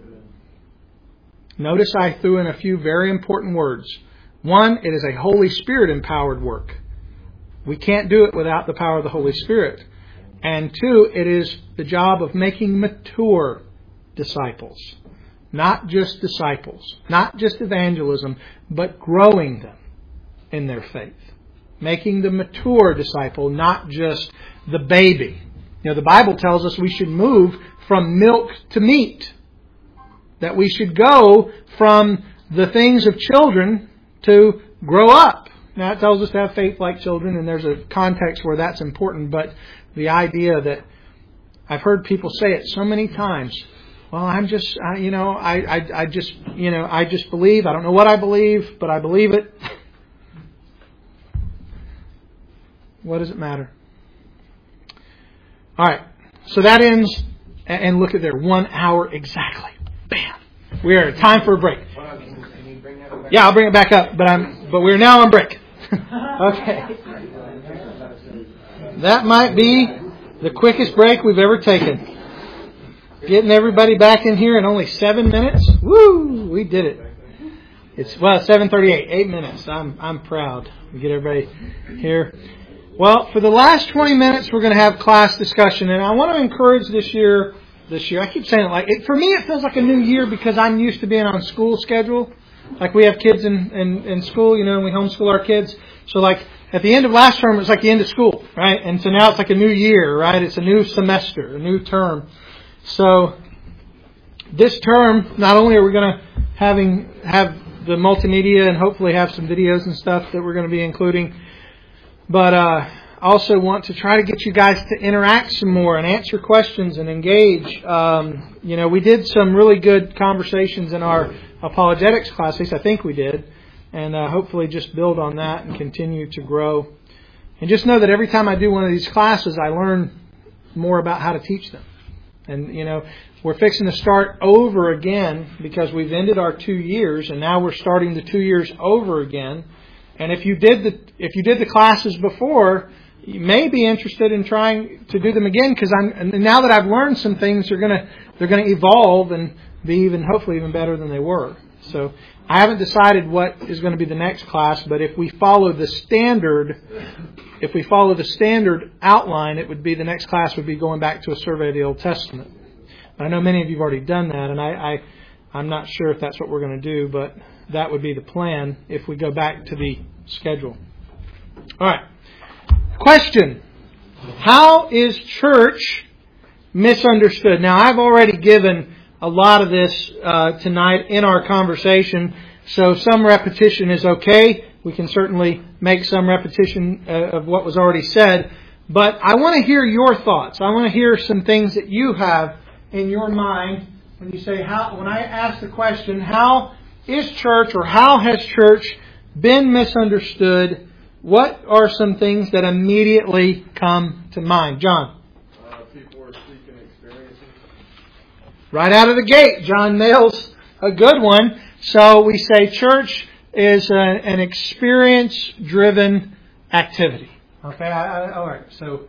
Notice I threw in a few very important words. One, it is a Holy Spirit empowered work. We can't do it without the power of the Holy Spirit. And two, it is the job of making mature disciples. Not just disciples. Not just evangelism, but growing them in their faith. Making the mature disciple, not just the baby. You know, the Bible tells us we should move from milk to meat. That we should go from the things of children to grow up. Now, it tells us to have faith like children, and there's a context where that's important, but the idea that I've heard people say it so many times. Well, I'm just, I, you know, I, I, I just, you know, I just believe. I don't know what I believe, but I believe it. What does it matter? All right. So that ends, and look at there, one hour exactly. Bam. We are time for a break. Yeah, I'll bring it back up, but I'm, but we're now on break. Okay. That might be the quickest break we've ever taken. Getting everybody back in here in only seven minutes. Woo! We did it. It's well seven thirty-eight, eight minutes. I'm I'm proud. We get everybody here. Well, for the last twenty minutes, we're going to have class discussion, and I want to encourage this year. This year, I keep saying it like it, for me, it feels like a new year because I'm used to being on school schedule. Like we have kids in, in, in school, you know, and we homeschool our kids. So like at the end of last term, it was like the end of school, right? And so now it's like a new year, right? It's a new semester, a new term. So this term, not only are we going to having have the multimedia and hopefully have some videos and stuff that we're going to be including, but uh, also want to try to get you guys to interact some more and answer questions and engage. Um, you know, we did some really good conversations in our apologetics class, at least I think we did, and uh, hopefully just build on that and continue to grow. And just know that every time I do one of these classes, I learn more about how to teach them. And, you know, we're fixing to start over again because we've ended our two years and now we're starting the two years over again. And if you did the if you did the classes before, you may be interested in trying to do them again because I'm and now that I've learned some things, they're gonna they're gonna evolve and be even hopefully even better than they were. So I haven't decided what is going to be the next class, but if we follow the standard, if we follow the standard outline, it would be the next class would be going back to a survey of the Old Testament. I know many of you have already done that, and I, I I'm not sure if that's what we're going to do, but that would be the plan if we go back to the schedule. All right. Question. How is church misunderstood? Now, I've already given a lot of this uh, tonight in our conversation, so some repetition is okay. We can certainly make some repetition uh, of what was already said, but I want to hear your thoughts. I want to hear some things that you have in your mind when you say, how, when I ask the question, how is church or how has church been misunderstood? What are some things that immediately come to mind? John? Uh, right out of the gate, John nails a good one. So we say church is a, an experience-driven activity. Okay, I, I, all right. So,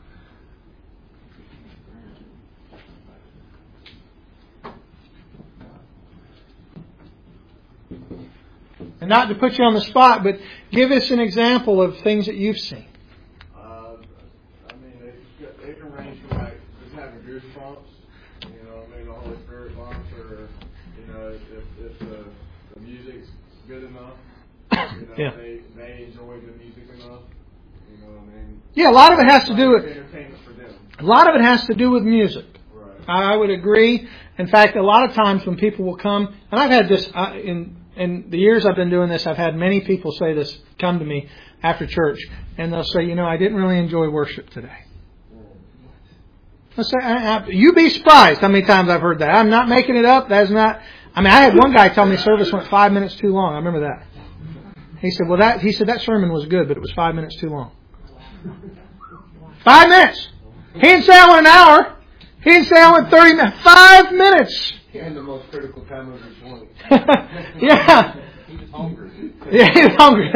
and not to put you on the spot, but give us an example of things that you've seen. Uh, I mean, it, it can range from like just having goosebumps, you know, maybe the Holy Spirit bumps, or you know, if, if the, the music's good enough, you know, yeah. they they enjoy the music enough, you know what I mean. Yeah, a lot of it has to do with entertainment for them. A lot of it has to do with music. Right. I would agree. In fact, a lot of times when people will come, and I've had this uh, in in the years I've been doing this, I've had many people say this, come to me after church, and they'll say, you know, I didn't really enjoy worship today. Let's say, I, I, you'd be surprised how many times I've heard that. I'm not making it up. That's not. I mean, I had one guy tell me service went five minutes too long. I remember that. He said, well, that he said that sermon was good, but it was five minutes too long. Five minutes. He didn't say I went an hour. He didn't say I went thirty minutes. Five minutes. And the most critical time of his morning. Yeah. He was hungry. Yeah, he was hungry.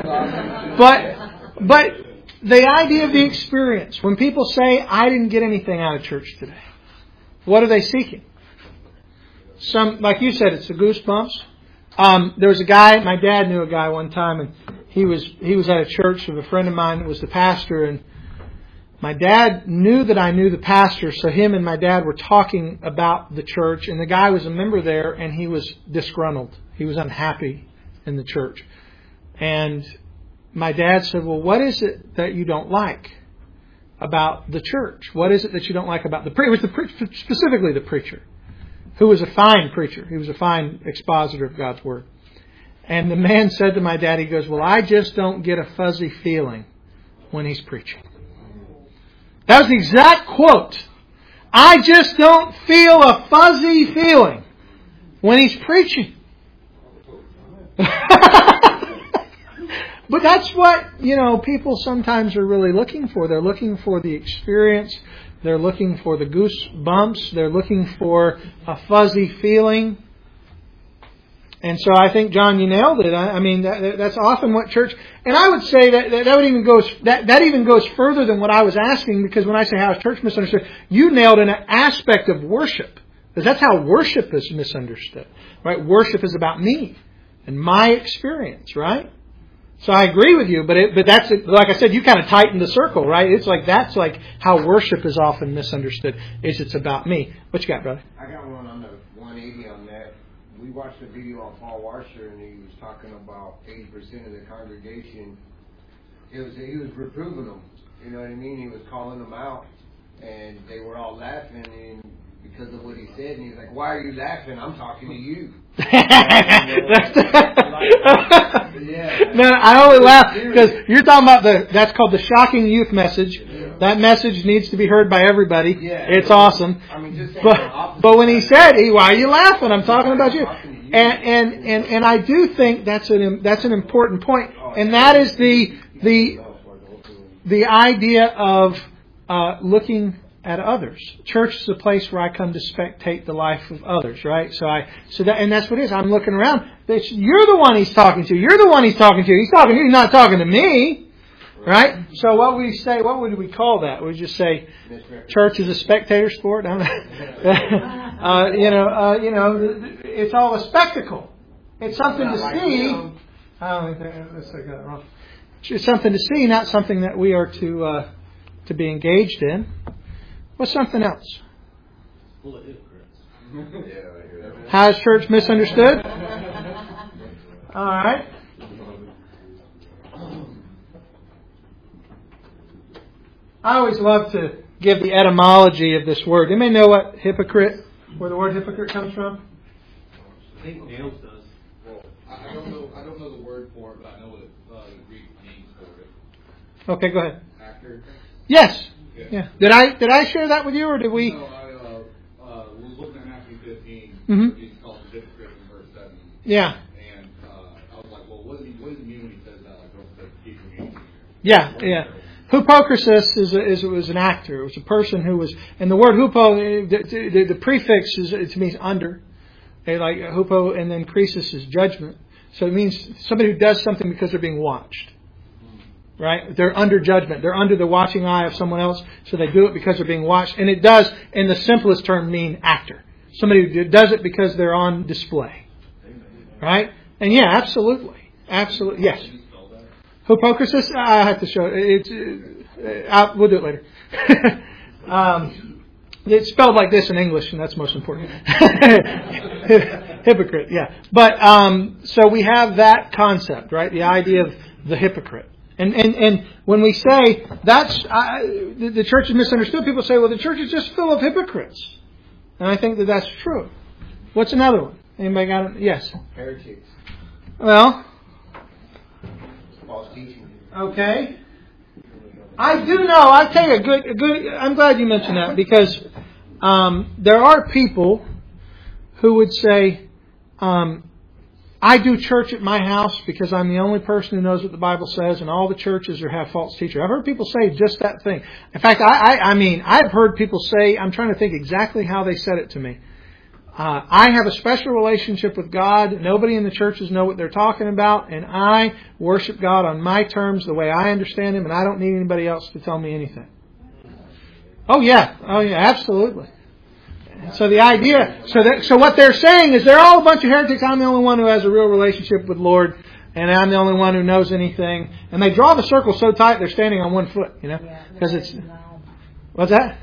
but, but the idea of the experience, when people say, I didn't get anything out of church today, what are they seeking? Some, like you said, it's the goosebumps. Um, there was a guy, my dad knew a guy one time, and he was he was at a church of a friend of mine that was the pastor, and my dad knew that I knew the pastor, so him and my dad were talking about the church, and the guy was a member there, and he was disgruntled. He was unhappy in the church. And my dad said, well, what is it that you don't like about the church? What is it that you don't like about the preacher? It was the pre- specifically the preacher, who was a fine preacher. He was a fine expositor of God's Word. And the man said to my dad, he goes, well, I just don't get a fuzzy feeling when he's preaching. That was the exact quote. I just don't feel a fuzzy feeling when he's preaching. But that's what, you know, people sometimes are really looking for. They're looking for the experience. They're looking for the goosebumps. They're looking for a fuzzy feeling. And so I think, John, you nailed it. I, I mean, that, that's often what church... And I would say that that, that would even goes that, that even goes further than what I was asking, because when I say how is church misunderstood, you nailed an aspect of worship. Because that's how worship is misunderstood. Right? Worship is about me and my experience, right? So I agree with you, but it, but that's, like I said, you kind of tightened the circle, right? It's like, that's like how worship is often misunderstood, is it's about me. What you got, brother? I got one on the one eighty on that. We watched a video on Paul Washer, and he was talking about eighty percent of the congregation. It was he was reproving them. You know what I mean? He was calling them out, and they were all laughing and because of what he said. And he's like, "Why are you laughing? I'm talking to you." Yeah. No, I only laugh because you're talking about the. That's called the shocking youth message. Yeah. That message needs to be heard by everybody. Yeah, it's awesome. I mean, just but but when he said, hey, "Why are you laughing? I'm talking about you." And and and and I do think that's an that's an important point, and that is the the the idea of uh, looking at others. Church is a place where I come to spectate the life of others, right? So I, so that, and that's what it is. I'm looking around. It's, you're the one he's talking to. You're the one he's talking to. He's talking to you. He's not talking to me, right? So what would we say? What would we call that? We just say, church is a spectator sport. I don't know. uh, you know, uh, you know, it's all a spectacle. It's something to see. I don't think let's say that wrong. It's something to see, not something that we are to uh, to be engaged in. What's something else? Full of hypocrites. How is church misunderstood? All right. I always love to give the etymology of this word. You may know what hypocrite, where the word hypocrite comes from. I think Nails does. Well, I don't know. I don't know the word for it, but I know what it, uh, the Greek means for it. Okay, go ahead. Actor. Yes. Yeah. Yeah. Did I did I share that with you, or did we? No, I uh, uh, was looking at Matthew fifteen. Mm-hmm. He's called the hypocrite in verse seven. Yeah. And uh, I was like, well, what does he what does he mean when he says that? Like, don't keep from eating? Yeah, yeah. Hypocrisis is, a, is was an actor. It was a person who was, and the word hupo, the, the, the prefix is it means under, okay, like hupo, and then krisis is judgment. So it means somebody who does something because they're being watched, right? They're under judgment. They're under the watching eye of someone else, so they do it because they're being watched. And it does, in the simplest term, mean actor. Somebody who does it because they're on display, right? And yeah, absolutely, absolutely, yes. Hypocrisis, I have to show it. It's, uh, we'll do it later. um, it's spelled like this in English, and that's most important. Hypocrite, yeah. But um, so we have that concept, right? The idea of the hypocrite. And and, and when we say that's uh, the, the church is misunderstood, people say, well, the church is just full of hypocrites. And I think that that's true. What's another one? Anybody got it? Yes. Heretics. Well. False teaching. Okay. I do know. I'll tell you a good, a good. I'm glad you mentioned that because um, there are people who would say, um, "I do church at my house because I'm the only person who knows what the Bible says, and all the churches are have false teachers." I've heard people say just that thing. In fact, I, I, I mean, I've heard people say. I'm trying to think exactly how they said it to me. Uh, I have a special relationship with God. Nobody in the churches know what they're talking about. And I worship God on my terms, the way I understand Him. And I don't need anybody else to tell me anything. Oh, yeah. Oh, yeah. Absolutely. So the idea, so that, so what they're saying is they're all a bunch of heretics. I'm the only one who has a real relationship with the Lord. And I'm the only one who knows anything. And they draw the circle so tight they're standing on one foot, you know. Because it's... What's that?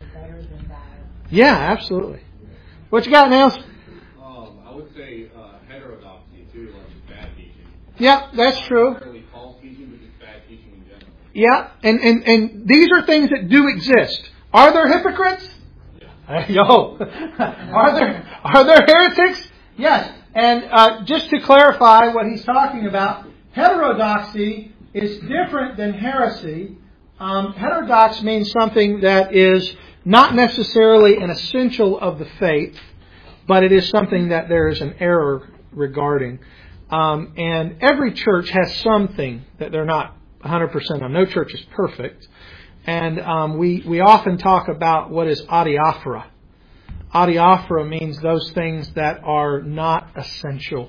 Yeah, absolutely. What you got, Nails? Um, I would say uh, heterodoxy too, like bad teaching. Yeah, that's true. Not necessarily false teaching, but just bad teaching in general. Yeah, and, and, and these are things that do exist. Are there hypocrites? Yeah. Yo, are there are there heretics? Yes. And uh, just to clarify what he's talking about, heterodoxy is different than heresy. Um, heterodox means something that is not necessarily an essential of the faith, but it is something that there is an error regarding. Um, and every church has something that they're not one hundred percent on. No church is perfect. And um, we, we often talk about what is adiaphora. Adiaphora means those things that are not essential.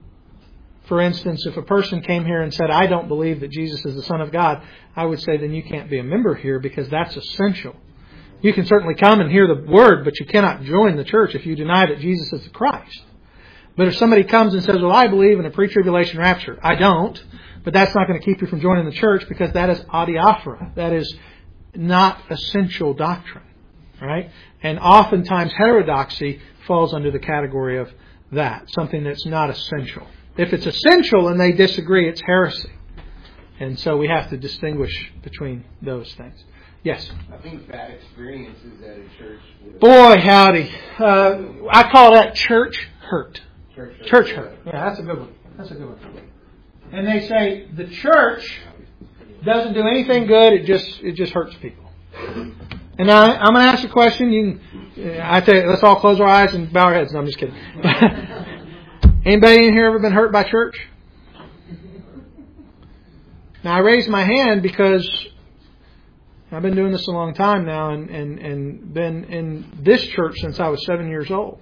For instance, if a person came here and said, I don't believe that Jesus is the Son of God, I would say, then you can't be a member here because that's essential. You can certainly come and hear the word, but you cannot join the church if you deny that Jesus is the Christ. But if somebody comes and says, well, I believe in a pre-tribulation rapture, I don't, but that's not going to keep you from joining the church because that is adiaphora. That is not essential doctrine, right? And oftentimes heterodoxy falls under the category of that, something that's not essential. If it's essential and they disagree, it's heresy. And so we have to distinguish between those things. Yes? I think bad experiences at a church. Boy, howdy. Uh, I call that church hurt. Church hurt. Church hurt. Yeah, that's a good one. That's a good one. And they say the church doesn't do anything good. It just it just hurts people. And now I'm going to ask you a question. You can, I tell you, let's all close our eyes and bow our heads. No, I'm just kidding. Anybody in here ever been hurt by church? Now I raised my hand because I've been doing this a long time now and, and, and been in this church since I was seven years old.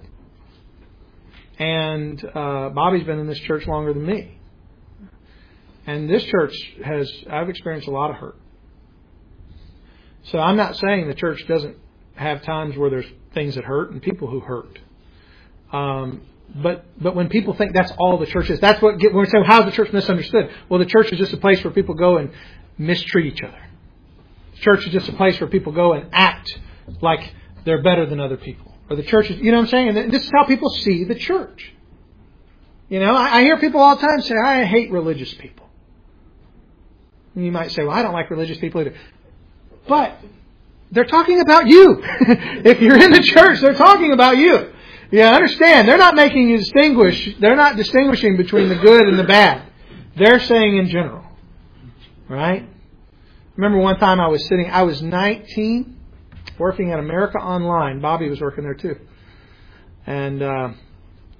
And uh, Bobby's been in this church longer than me. And this church has, I've experienced a lot of hurt. So I'm not saying the church doesn't have times where there's things that hurt and people who hurt. Um, but but when people think that's all the church is, that's what get, when we say, well, how's the church misunderstood? Well, the church is just a place where people go and mistreat each other. The church is just a place where people go and act like they're better than other people. Or the church is, you know what I'm saying? And this is how people see the church. You know, I, I hear people all the time say, I hate religious people. And you might say, well, I don't like religious people either. But they're talking about you. If you're in the church, they're talking about you. Yeah, understand. They're not making you distinguish. They're not distinguishing between the good and the bad. They're saying in general. Right? Remember one time I was sitting, I was nineteen, working at America Online. Bobby was working there too. And uh,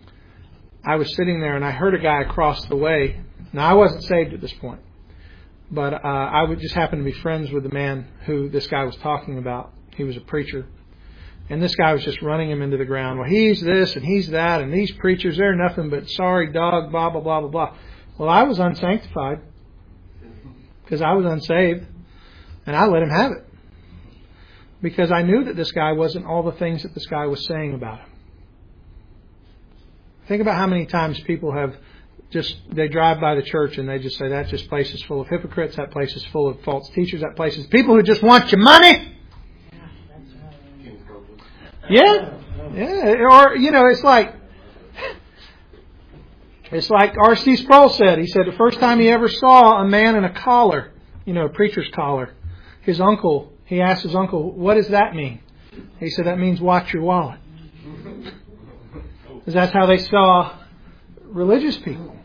I was sitting there and I heard a guy across the way. Now I wasn't saved at this point. but uh, I would just happen to be friends with the man who this guy was talking about. He was a preacher. And this guy was just running him into the ground. Well, he's this and he's that, and these preachers, they're nothing but sorry dog, blah, blah, blah, blah, blah. Well, I was unsanctified because I was unsaved, and I let him have it because I knew that this guy wasn't all the things that this guy was saying about him. Think about how many times people have just, they drive by the church and they just say, that just place is full of hypocrites, that place is full of false teachers, that place is people who just want your money. Yeah, yeah, or, you know, it's like, it's like R C Sproul said. He said the first time he ever saw a man in a collar, you know, a preacher's collar, his uncle, he asked his uncle, what does that mean? He said, that means watch your wallet. Because that's how they saw religious people.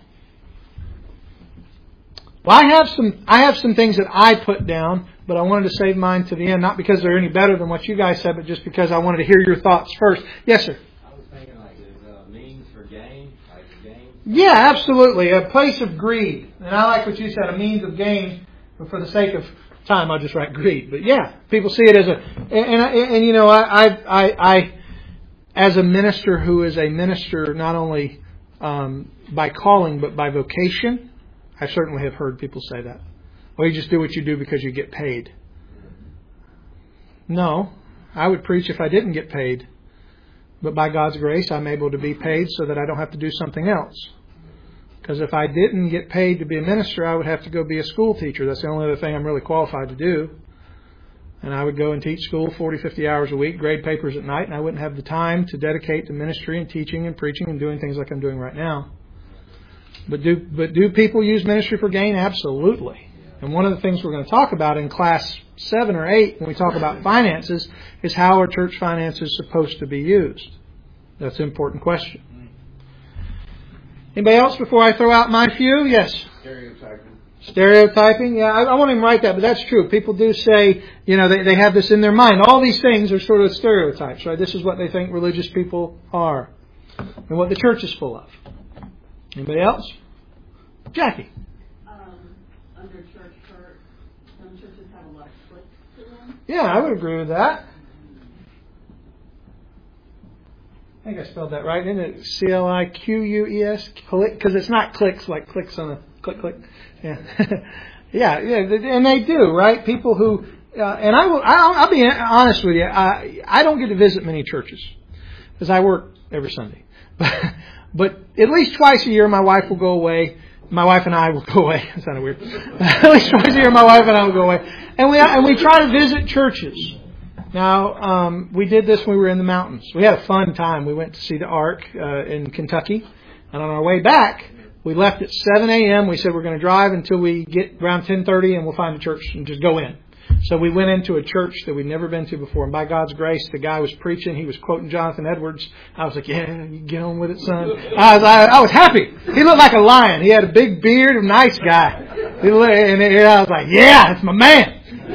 Well, I have some, I have some things that I put down, but I wanted to save mine to the end, not because they're any better than what you guys said, but just because I wanted to hear your thoughts first. Yes, sir. I was thinking like there's a means for gain, like gain. Yeah, absolutely. A place of greed. And I like what you said, a means of gain, but for the sake of time, I'll just write greed. But yeah, people see it as a, and, and, and you know, I, I, I, I, as a minister who is a minister not only um, by calling, but by vocation, I certainly have heard people say that. Well, you just do what you do because you get paid. No, I would preach if I didn't get paid. But by God's grace, I'm able to be paid so that I don't have to do something else. Because if I didn't get paid to be a minister, I would have to go be a school teacher. That's the only other thing I'm really qualified to do. And I would go and teach school forty, fifty hours a week, grade papers at night, and I wouldn't have the time to dedicate to ministry and teaching and preaching and doing things like I'm doing right now. But do but do people use ministry for gain? Absolutely. And one of the things we're going to talk about in class seven or eight when we talk about finances is how are church finances supposed to be used? That's an important question. Anybody else before I throw out my few? Yes. Stereotyping. Stereotyping? Yeah, I, I won't even write that, but that's true. People do say, you know, they, they have this in their mind. All these things are sort of stereotypes, right? This is what they think religious people are and what the church is full of. Anybody else? Jackie. Under church hurt, some churches have a lot of clicks to them. Yeah, I would agree with that. I think I spelled that right, isn't it? C L I Q U E S? Because it's not clicks like clicks on a click, click. Yeah, yeah, yeah, and they do, right? People who, uh, and I will, I'll, I'll be honest with you, I, I don't get to visit many churches because I work every Sunday. But at least twice a year, my wife will go away. My wife and I will go away. That sounded weird. At least twice a year, my wife and I will go away, and we and we try to visit churches. Now, um, we did this when we were in the mountains. We had a fun time. We went to see the Ark uh, in Kentucky, and on our way back, we left at seven a.m. We said we're going to drive until we get around ten thirty, and we'll find a church and just go in. So we went into a church that we'd never been to before, and by God's grace, the guy was preaching. He was quoting Jonathan Edwards. I was like, yeah, you get on with it, son. I was, I, I was happy. He looked like a lion. He had a big beard, a nice guy. He looked, and, and I was like, yeah, that's my man.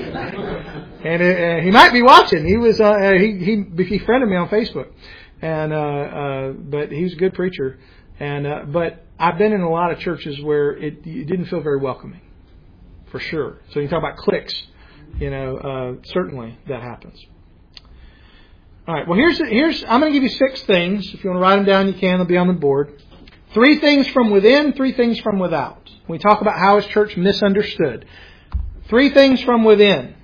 And it, uh, he might be watching. He was uh, he he he friended me on Facebook, and uh, uh, but he was a good preacher. And uh, but I've been in a lot of churches where it, it didn't feel very welcoming, for sure. So you talk about cliques. You know, uh, certainly that happens. All right. Well, here's here's I'm going to give you six things. If you want to write them down, you can. They'll be on the board. Three things from within, three things from without. We talk about how is church misunderstood. Three things from within.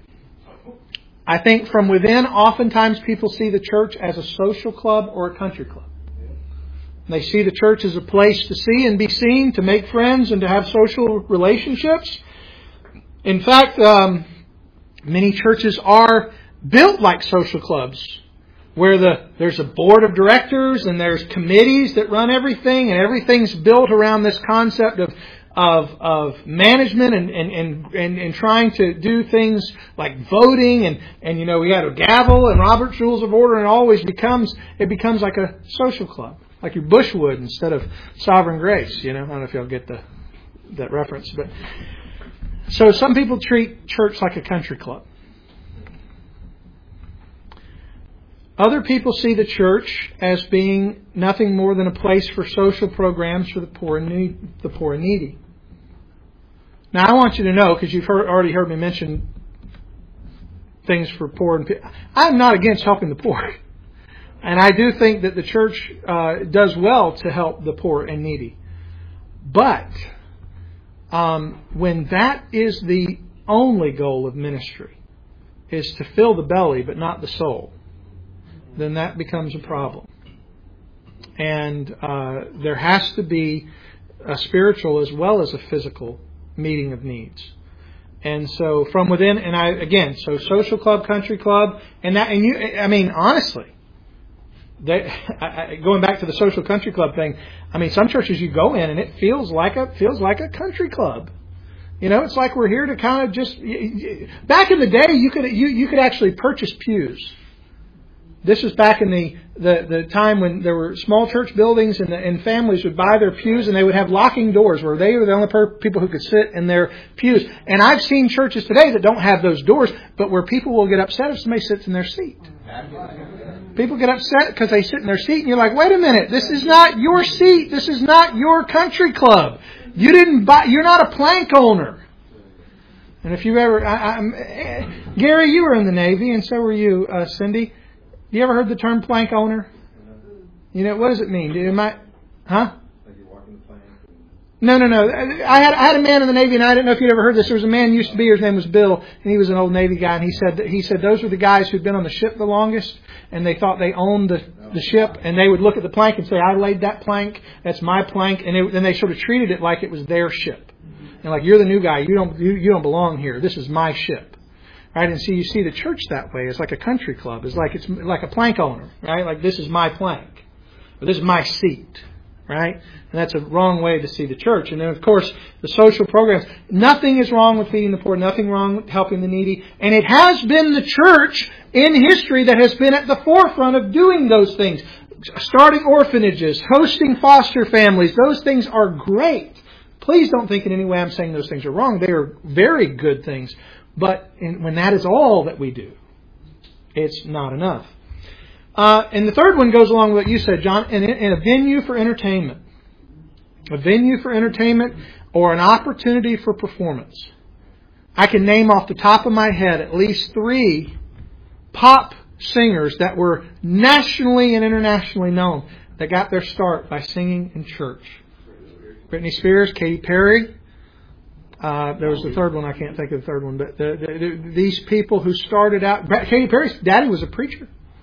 I think from within, oftentimes people see the church as a social club or a country club. They see the church as a place to see and be seen, to make friends and to have social relationships. In fact, um, many churches are built like social clubs, where the there's a board of directors and there's committees that run everything, and everything's built around this concept of of of management and and, and, and and trying to do things like voting and, and you know we got a gavel and Robert's Rules of Order, and it always becomes it becomes like a social club, like your Bushwood instead of Sovereign Grace. You know, I don't know if y'all get the that reference, but. So some people treat church like a country club. Other people see the church as being nothing more than a place for social programs for the poor and need, the poor and needy. Now, I want you to know, because you've heard, already heard me mention things for poor and people. I'm not against helping the poor. And I do think that the church uh, does well to help the poor and needy. But um, when that is the only goal of ministry, is to fill the belly but not the soul, then that becomes a problem. And uh, there has to be a spiritual as well as a physical meeting of needs. And so from within, and I again, so social club, country club, and that, and you, I mean, honestly, they, I, I, going back to the social country club thing, I mean, some churches you go in and it feels like a feels like a country club. You know, it's like we're here to kind of just. Back in the day, you could you you could actually purchase pews. This was back in the, the, the time when there were small church buildings and, the, and families would buy their pews and they would have locking doors where they were the only per- people who could sit in their pews. And I've seen churches today that don't have those doors, but where people will get upset if somebody sits in their seat. People get upset because they sit in their seat and you're like, wait a minute, this is not your seat. This is not your country club. You didn't buy, you're not a plank owner. And if you ever, I, I'm, Gary, you were in the Navy and so were you, uh, Cindy. You ever heard the term plank owner? You know, what does it mean? Am I, huh? Like you're walking the plank. No, no, no. I had I had a man in the Navy, and I didn't know if you'd ever heard this. There was a man who used to be here. His name was Bill, and he was an old Navy guy. And he said that, he said those were the guys who'd been on the ship the longest, and they thought they owned the the ship, and they would look at the plank and say, "I laid that plank. That's my plank," and then they sort of treated it like it was their ship, and like, "You're the new guy. You don't you, you don't belong here. This is my ship." Right, and so you see the church that way. It's like a country club. It's like it's like a plank owner, right? Like, this is my plank, or this is my seat, right? And that's a wrong way to see the church. And then, of course, the social programs. Nothing is wrong with feeding the poor. Nothing wrong with helping the needy. And it has been the church in history that has been at the forefront of doing those things, starting orphanages, hosting foster families. Those things are great. Please don't think in any way I'm saying those things are wrong. They are very good things. But in, when that is all that we do, it's not enough. Uh, and the third one goes along with what you said, John, in, in a venue for entertainment. A venue for entertainment or an opportunity for performance. I can name off the top of my head at least three pop singers that were nationally and internationally known that got their start by singing in church. Britney Spears, Katy Perry. Uh, there was the third one. I can't think of the third one. But the, the, the, these people who started out... Katy Perry's daddy was a preacher.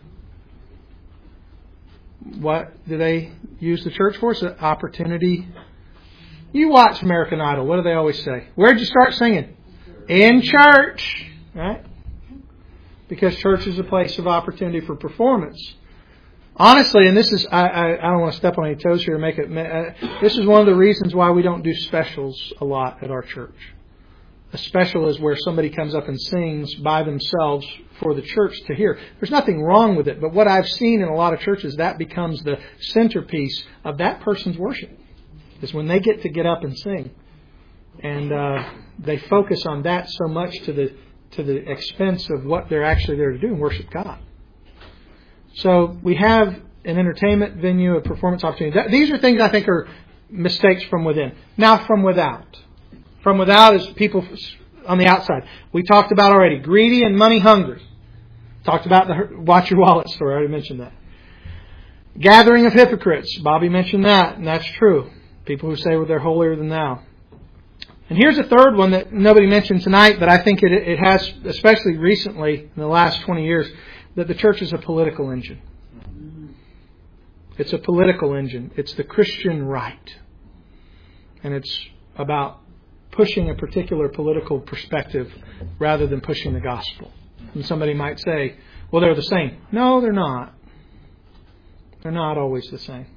What do they use the church for? It's an opportunity. You watch American Idol. What do they always say? Where'd you start singing? In church. Right? Because church is a place of opportunity for performance. Honestly, and this is, I, I, I don't want to step on any toes here and make it, uh, this is one of the reasons why we don't do specials a lot at our church. A special is where somebody comes up and sings by themselves for the church to hear. There's nothing wrong with it, but what I've seen in a lot of churches, that becomes the centerpiece of that person's worship. Is when they get to get up and sing. And uh, they focus on that so much to the to the expense of what they're actually there to do and worship God. So we have an entertainment venue, a performance opportunity. That, these are things I think are mistakes from within. Now from without. From without is people on the outside. We talked about already, greedy and money hungry. Talked about the watch your wallet story. I already mentioned that. Gathering of hypocrites. Bobby mentioned that, and that's true. People who say well, they're holier than thou. And here's a third one that nobody mentioned tonight, but I think it, it has, especially recently, in the last twenty years, that the church is a political engine. It's a political engine. It's the Christian right. And it's about pushing a particular political perspective rather than pushing the gospel. And somebody might say, well, they're the same. No, they're not. They're not always the same.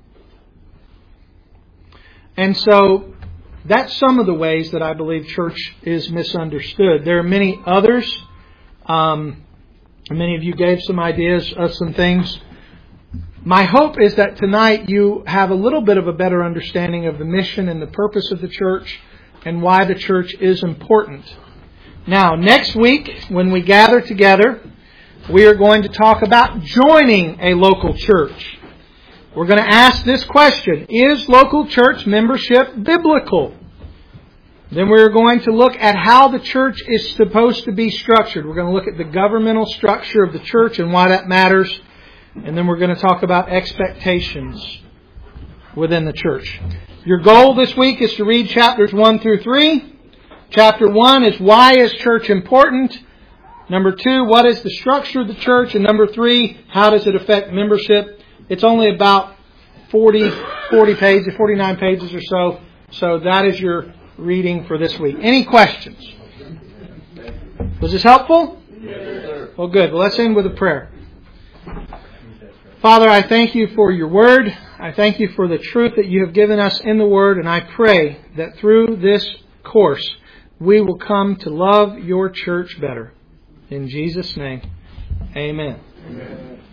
And so that's some of the ways that I believe church is misunderstood. There are many others. Um, Many of you gave some ideas of some things. My hope is that tonight you have a little bit of a better understanding of the mission and the purpose of the church and why the church is important. Now, next week, when we gather together, we are going to talk about joining a local church. We're going to ask this question: is local church membership biblical? Then we're going to look at how the church is supposed to be structured. We're going to look at the governmental structure of the church and why that matters. And then we're going to talk about expectations within the church. Your goal this week is to read chapters one through three. Chapter one is why is church important? Number two, what is the structure of the church? And number three, how does it affect membership? It's only about forty, forty pages, forty-nine pages or so. So that is your reading for this week. Any questions? Was this helpful? Yes, sir. Well, good. Well, let's end with a prayer. Father, I thank you for your word. I thank you for the truth that you have given us in the word. And I pray that through this course, we will come to love your church better. In Jesus' name, amen. Amen.